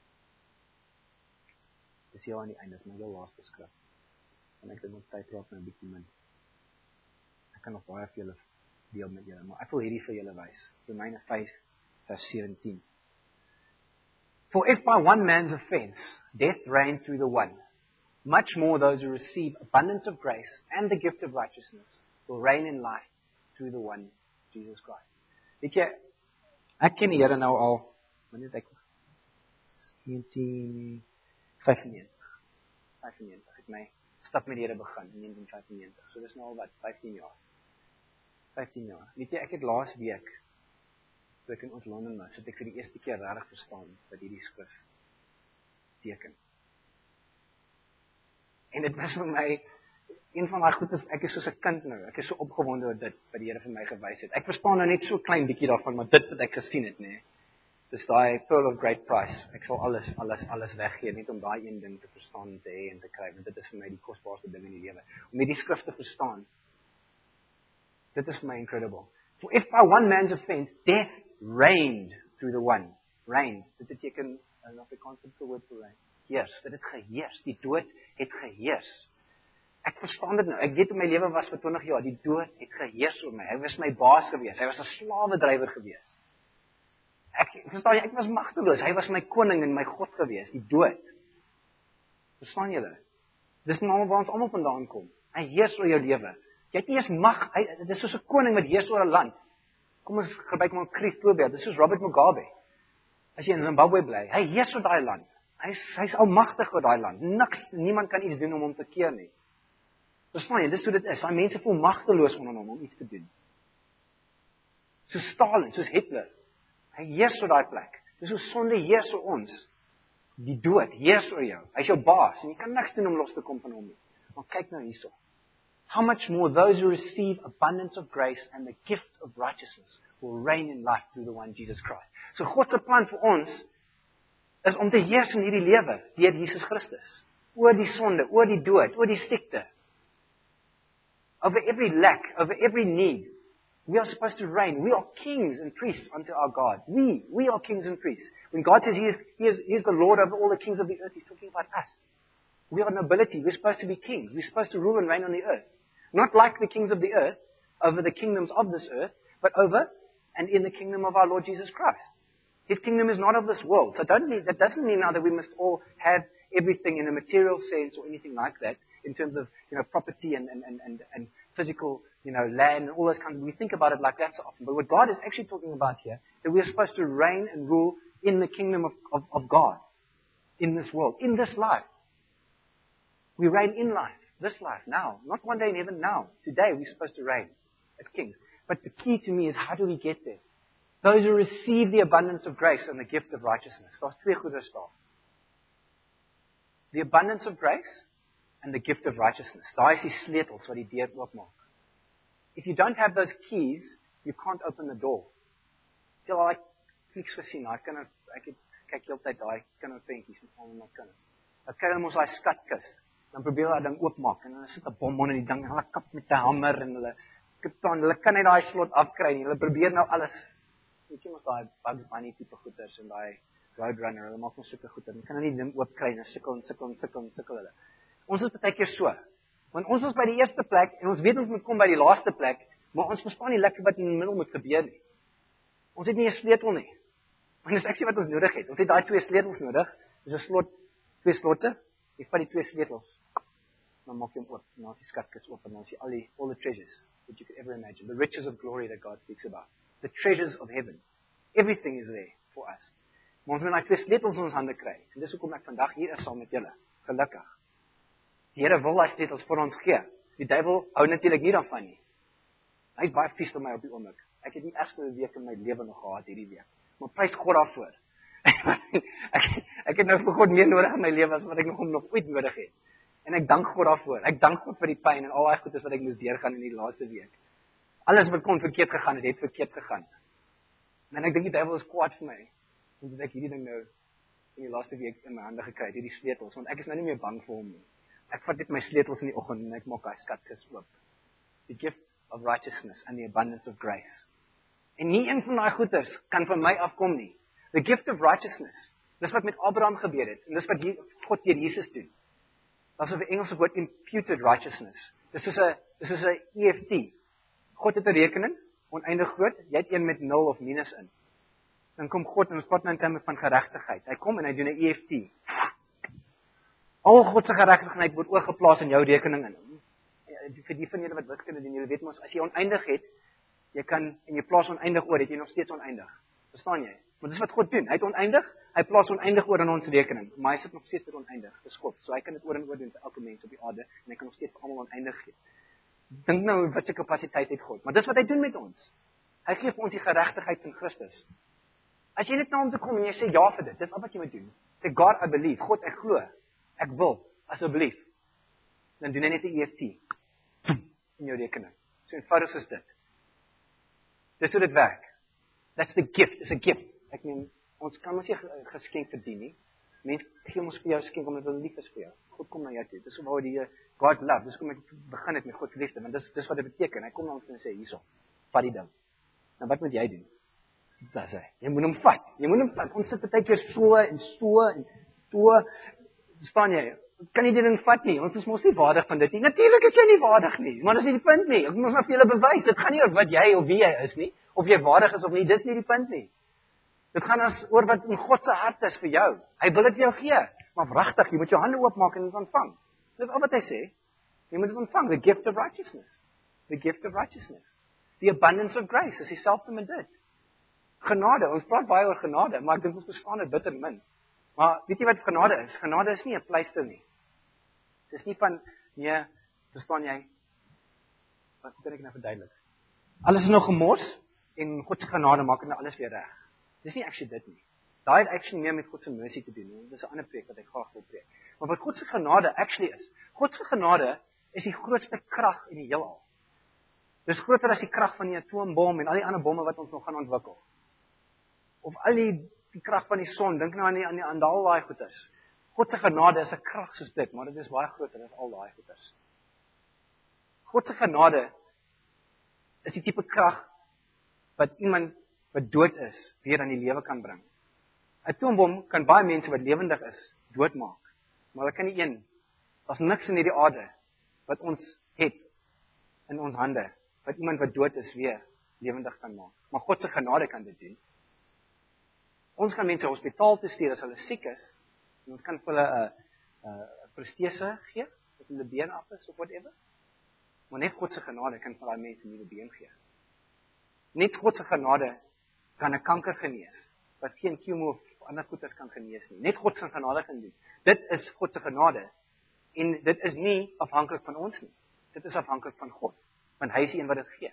Dis hier aan die einde, is my heel laaste skrif. En ek dink ons tyd raak nou 'n bietjie min. Ek kan nog baie vir julle deel met julle, maar ek wil hierdie vir julle wys. Romeine 5 vers 17. For if by one man's offense death reigned through the one, much more those who receive abundance of grace and the gift of righteousness will reign in life through the one, Jesus Christ. Weet jy, ek ken die Here nou al, wanneer het ek 1995 het my stap met die Here begin in 1995. So dis nou al wat 15 jaar. 15 jaar. Weet jy, ek het laas week toe ek in ons Londen was, het ek vir die eerste keer regtig verstaan wat hierdie skrif teken. En dit was vir my een van daai goedes, ek is soos 'n kind nou. Ek is so opgewonde oor dit wat die Here vir my gewys het. Ek verstaan nou net so klein bietjie daarvan, maar dit wat ek gesien het, nê. Dis daai pearl of great price. Ek sal alles weggee net om daai een ding te verstaan en te hê en te kry, want dit is vir my die kosbaarste ding in die lewe. Om hierdie skrif te verstaan. Dit is vir my incredible. For if by one man's offense, death reigned through the one. Reigned. Dit beteken, in Afrikaans is die woord vir reign. Heers. Dit het geheers. Die dood het geheers. Ek verstaan dit nou. Ek weet hoe my lewe was vir 20 jaar. Die dood het geheers oor my. Hy was my baas gewees. Hy was 'n slawedrywer gewees. Ek verstaan jy, ek was magteloos. Hy was my koning en my God gewees. Die dood. Verstaan julle? Dis nou waar ons almal vandaan kom. Hy heers oor jou lewe. Jy het nie eens mag. Dit is soos 'n koning wat heers oor 'n land. Kom ons gebruik maar 'n kriek voorbeeld. Dis soos Robert Mugabe. As jy in Zimbabwe bly, hy heers oor daai land. Hy's almagtig oor daai land. Niemand kan iets doen om hom te keer nie. Verstaan jy, dis hoe dit is. Daai mense voel magteloos onder hom om iets te doen. Soos Stalin, soos Hitler. Hy heers oor daai plek. Dis hoe sonde heers oor ons. Die dood heers oor jou. Hy's jou baas en jy kan niks doen om los te kom van hom nie. Maar kyk nou hierso. How much more those who receive abundance of grace and the gift of righteousness will reign in life through the one Jesus Christ. So God se plan vir ons is om te heers in hierdie lewe deur Jesus Christus. Oor die sonde, oor die dood, oor die siekte. Over every lack, over every need. We are supposed to reign. We are kings and priests unto our God. We are kings and priests. When God says He is the Lord over all the kings of the earth, He's talking about us. We are nobility. We're supposed to be kings. We're supposed to rule and reign on the earth. Not like the kings of the earth, over the kingdoms of this earth, but over and in the kingdom of our Lord Jesus Christ. His kingdom is not of this world. So that doesn't mean now that we must all have everything in a material sense or anything like that, in terms of, property and physical, land and all those kinds of, we think about it like that so often. But what God is actually talking about here, that we are supposed to reign and rule in the kingdom of God, in this world, in this life. We reign in life, this life, now. Not one day in heaven, now. Today we're supposed to reign as kings. But the key to me is, how do we get there? Those who receive the abundance of grace and the gift of righteousness. Daar's twee goeders daar. The abundance of grace and the gift of righteousness. Daai is die sleutels wat die deur oopmaak. If you don't have those keys, you can't open the door. Jy al daai flieks gesien, daai kinders, ek kyk heeltyd daai kinderprentjies met al my kinders. Hulle kry mos daai skatkis, dan probeer hulle daai ding oopmaak en hulle sit 'n bom onder die ding en hulle kap met 'n hamer en hulle kan net daai slot afkry nie. Hulle probeer nou alles. Weet jy mos daai Bugs Bunny tipe goeders en daai Roadrunner, hulle maak mos sulke goeders. Hulle kan nie die ding oop kry en sukkel hulle. Ons is baie keer so. Want ons is by die eerste plek en ons weet ons moet kom by die laaste plek, maar ons verstaan nie lekker wat in die middel moet gebeur nie. Ons het nie 'n sleutel nie. En dis actually wat ons nodig het. Ons het daai twee sleutels nodig. Dis 'n slot, twee slotte. Jy vat die twee sleutels. Dan maak jy hom oop. Dan is die skatkis oop en dan is all the treasures that you could ever imagine. The riches of glory that God speaks about. The treasures of heaven. Everything is there for us. Maar ons moet daai twee sleutels in ons hande kry. En dis hoekom ek vandag hier is saam met julle. Gelukkig. Die Here wil daai sleutels vir ons gee. Die duiwel hou natuurlik nie daarvan nie. Hy's baie vies vir my op die oomblik. Ek het die ergste week in my lewe nog gehad hierdie week. Maar prys God daarvoor. ek het nou vir God meer nodig in my lewe as wat ek nog ooit nodig het. En ek dank God daarvoor. Ek dank God vir die pyn en al daai goedes wat ek moes deurgaan in die laaste week. Alles wat kon verkeerd gegaan het verkeerd gegaan. En ek dink die duiwel is kwaad vir my. Want ek hierdie ding nou in die laaste week in my hande gekry het, hierdie sleutels, want ek is nou nie meer bang vir hom nie. Ek vat net my sleutels in die oggend en ek maak daai skatkis oop. The gift of righteousness and the abundance of grace. En nie een van daai goeders kan van my afkom nie. The gift of righteousness. Dis wat met Abraham gebeur het. En dis wat God deur Jesus doen. Daar's 'n Engelse woord, imputed righteousness. Dis soos 'n EFT. God het 'n rekening, oneindig groot. Jy het een met 0 of minus in. Dan kom God en ons praat nou in terme van geregtigheid. Hy kom en hy doen 'n EFT. Al God se geregtigheid word oorgeplaas in jou rekening in. Vir die van julle wat wiskunde doen, julle weet mos as jy oneindig het, jy kan en jy plaas oneindig oor, het jy nog steeds oneindig. Verstaan jy? Maar dis wat God doen. Hy het oneindig, hy plaas oneindig oor in ons rekening, maar hy sit nog steeds vir oneindig. Dis God. So hy kan dit oor en oor doen vir elke mens op die aarde en hy kan nog steeds vir almal oneindig gee. Dink nou wat 'n kapasiteit het God. Maar dis wat hy doen met ons. Hy gee vir ons die geregtigheid van Christus. As jy net na hom toe kom en jy sê ja vir dit, dis al wat jy moet doen. Sê God, I believe. God, ek glo. Ek wil, asseblief. Dan doen hy net 'n EFT in jou rekening. So eenvoudig is dit. Dis hoe dit werk. That's the gift. It's a gift. Ek meen, ons kan mos nie geskenk verdien nie. Mense gee ons vir jou skenk omdat hulle lief is vir jou. God kom na jou toe. Dis waar die God love. Dis kom ek begin het met God se liefde, want dis wat dit beteken. Hy kom na ons en sê hierso, vat die ding. Nou wat moet jy doen? Dis hy. Jy moet hom vat. Jy moet hom vat. Ons sit baie keer so en so. Verstaan jy? Kan jy dit ding vat nie? Ons is mos nie waardig van dit nie. Natuurlik is jy nie waardig nie, maar dis nie die punt nie. Ek moet maar vir julle bewys. Dit gaan nie oor wat jy of wie jy is nie, of jy waardig is of nie. Dis nie die punt nie. Dit gaan oor wat in God se hart is vir jou. Hy wil dit vir jou gee. Maar wragtig, jy moet jou hande oopmaak en dit ontvang. Dis al wat hy sê. Jy moet dit ontvang, the gift of righteousness. The gift of righteousness. The abundance of grace, is dieselfde met dit. Genade, ons praat baie oor genade, maar ek dink ons verstaan dit bitter min. Maar weet jy wat genade is? Genade is nie 'n pleister nie. Dis nie van, nee, verstaan jy? Wat kan ek nou verduidelik? Alles is nog gemors, en God se genade maak dit nou alles weer reg. Dis nie actually dit nie. Daai het actually meer met God se mercy te doen. Dis 'n ander preek wat ek graag wil preek. Maar wat God se genade actually is, God se genade is die grootste krag in die heelal. Dis groter as die krag van die atoombom en al die ander bomme wat ons nog gaan ontwikkel. Of al die krag van die son, dink nou aan al daai goeters. God se genade is 'n krag soos dit, maar dit is baie groter as al daai goeters. God se genade is die tipe krag wat iemand wat dood is, weer aan die lewe kan bring. 'n Atoombom kan baie mense wat lewendig is, doodmaak. Maar hulle kan nie een. Daar's niks in hierdie aarde wat ons het in ons hande, wat iemand wat dood is weer lewendig kan maak. Maar God se genade kan dit doen. Ons kan mense hospitaal toe stuur as hulle siek is, en ons kan vir hulle 'n protese gee, as hulle been af is of whatever. Maar net God se genade kan vir daai mense 'n nuwe been gee. Net God se genade kan 'n kanker genees, wat geen chemo of ander goeders kan genees nie. Net God se genade kan doen. Dit is God se genade. En dit is nie afhanklik van ons nie. Dit is afhanklik van God, want hy is die een wat dit gee.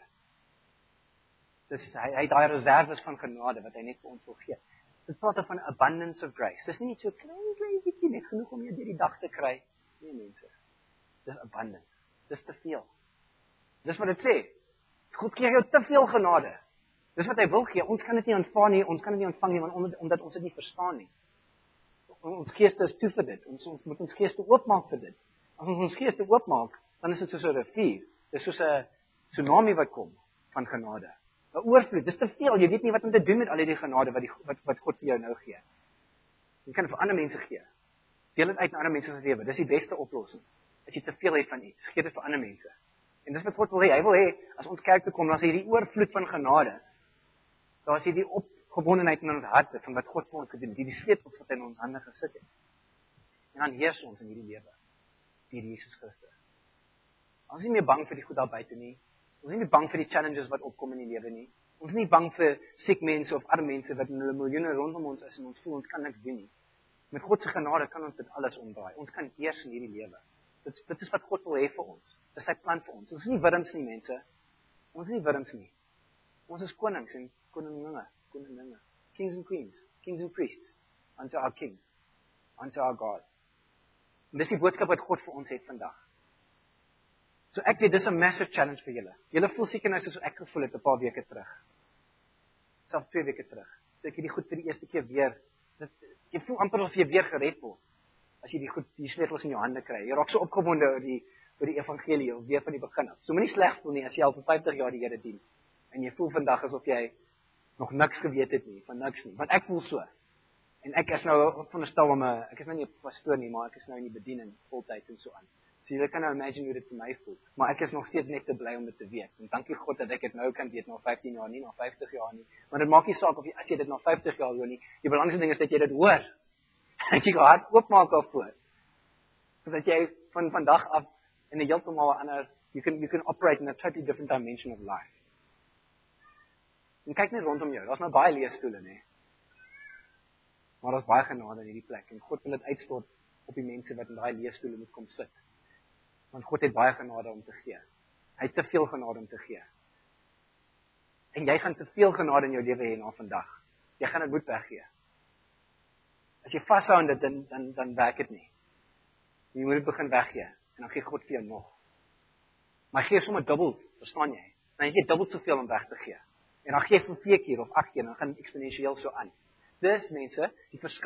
Dis hy het daai reserves van genade wat hy net vir ons wil gee. Dit praat van abundance of grace. Dis nie net so klein bietjie net genoeg om jy deur die dag te kry. Nee mense. Dis abundance. Dis te veel. Dis wat dit sê. God gee jou te veel genade. Dis wat hy wil gee. Ons kan dit nie ontvang nie, ons kan dit nie ontvang nie omdat ons dit nie verstaan nie. Ons geeste is toe vir dit. Ons moet ons geeste oopmaak vir dit. As ons geeste oopmaak, dan is dit soos 'n rivier. Dis soos 'n tsunami wat kom van genade. 'n Oorvloed. Dis te veel. Jy weet nie wat om te doen met al hierdie genade wat God vir jou nou gee. Jy kan vir ander mense gee. Deel dit uit na ander mense se lewe. Dis die beste oplossing. As jy te veel het van iets, gee dit vir ander mense. En dis wat God wil hê. Hy wil hê as ons kerk toe kom, dan is hierdie oorvloed van genade. Daar is hierdie opgewondenheid in ons harte van wat God vir ons gedoen het, hierdie sleutels wat hy in ons hande gesit het. En dan heers ons in hierdie lewe deur Jesus Christus. Ons is nie meer bang vir die goed daar buite nie. Ons is nie bang vir die challenges wat opkom in die lewe nie. Ons is nie bang vir siek mense of arme mense wat in hulle miljoene rondom ons is en ons voel ons kan niks doen nie. Met God se genade kan ons dit alles omdraai. Ons kan heers in hierdie lewe. Dit is wat God wil hê vir ons. Dis sy plan vir ons. Ons is nie wurms nie, mense. Ons is nie wurms nie. Ons is konings en koninginne. Kings and queens, kings and priests, unto our King, unto our God. En dis die boodskap wat God vir ons het vandag. So ek weet, dis 'n massive challenge vir julle. Julle voel seker nou soos ek gevoel het 'n paar weke terug. Selfs 2 weke terug. So ek het die goed vir die eerste keer weer. Jy voel amper of jy weer gered word. As jy die sleutels in jou hande kry. Jy raak so opgewonde oor die evangelie of weer van die begin af. So moenie sleg voel nie as jy al vir 50 jaar die Here dien. En jy voel vandag asof jy nog niks geweet het nie, van niks nie. Want ek voel so. En ek is nou veronderstel om ek is nou nie 'n pastoor nie, maar ek is nou in die bediening voltyds en so aan. So jy kan nou imagine hoe dit vir my voel. Maar ek is nog steeds net te bly om dit te weet. En dankie God dat ek dit nou kan weet, na 15 jaar nie, na 50 jaar nie. Maar dit maak nie saak of as jy dit na 50 jaar hoor nie. Die belangrikste ding is dat jy dit hoor. Dat jy jou hart oopmaak daarvoor. Sodat jy van vandag af in 'n heeltemal ander, you can operate in a totally different dimension of life. En kyk net rondom jou. Daar's nou baie leesstoele, nê. Maar daar's baie genade in hierdie plek en God wil dit uitstort op die mense wat in daai leesstoele moet kom sit. Want God het baie genade om te gee. Hy het te veel genade om te gee. En jy gaan te veel genade in jou lewe hê na vandag. Jy gaan dit moet weggee. As jy vashou aan dit, dan werk dit nie. Jy moet dit begin weggee en dan gee God vir jou nog. Maar gee sommer dubbel, verstaan jy? Dan het jy dubbel soveel om weg te gee. En dan gee jy vir 4 keer of 8 keer, dan gaan dit eksponensieel so aan. Dis mense, die verskil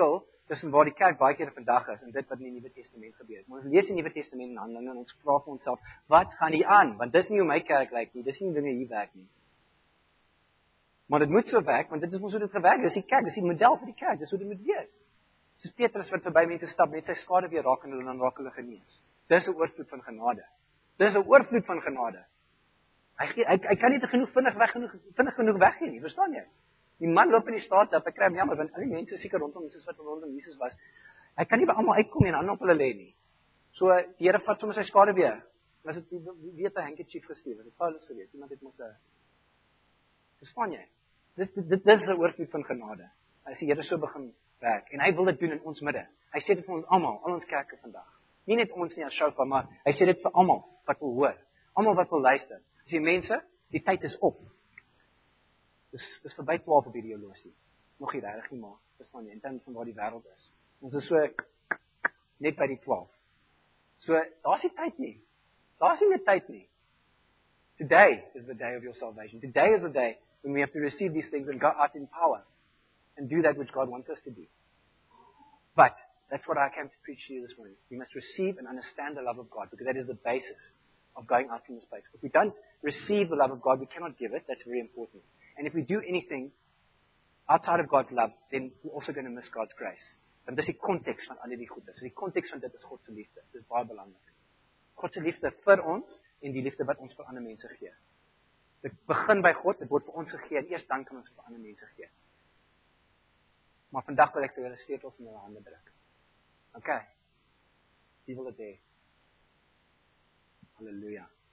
tussen waar die kerk baie keer vandag is en dit wat in die Nuwe Testament gebeur het. Ons lees die Nuwe Testament in Handelinge en ons vra vir onsself, wat gaan hier aan? Want dis nie hoe my kerk lyk nie, dis nie hoe dinge hier werk nie. Maar dit moet so werk, want dit is mos hoe dit gewerk het. Dis die kerk, dis die model vir die kerk, dis hoe dit moet wees. Soos Petrus wat verby mense stap met sy skade weer raak en hulle dan raak hulle genees. Dis 'n oorvloed van genade. Dis 'n oorvloed van genade. Hy kan nie te vinnig genoeg weggee nie, verstaan jy? Die man loop in die straat op, ek kry hom jammer, want al die mense seker rondom Jesus wat rondom Jesus was. Hy kan nie by almal uitkom nie en hande op hulle lê nie. So die Here vat sommer sy skade weer. Was dit weet 'n handkerchief gestuur, wat Paulus geweet, iemand het mos 'n verstaan jy? Dit is 'n oorvloed van genade. As die Here so begin werk en hy wil dit doen in ons midde. Hy sê dit vir ons almal, al ons kerke vandag. Nie net ons nie as Shofar, maar hy sê dit vir almal wat wil hoor, almal wat wil luister. Dis mense, die tyd is op. Dis verby 12 op hierdie horlosie. Nog nie regtig nie, maar verstaan jy, in terme van waar die wêreld is. Ons is so net by die 12. So daar's nie tyd nie. Daar's nie meer tyd nie. Today is the day of your salvation. Today is the day when we have to receive these things and go out in power and do that which God wants us to do. But that's what I came to preach to you this morning. We must receive and understand the love of God, because that is the basis of going out from this place. If we don't receive the love of God, we cannot give it. That's very important. And if we do anything outside of God's love, then we're also going to miss God's grace. Want dis die konteks van al die goeie. So die konteks van dit is God se liefde. Dit is baie belangrik. God se liefde vir ons en die liefde wat ons vir ander mense gee. Dit begin by God, dit word vir ons gegee en eers dan kan ons vir ander mense gee. Maar vandag wil ek vir julle sleutels in julle hande druk. Okay. Wie wil dit hê? Halleluja.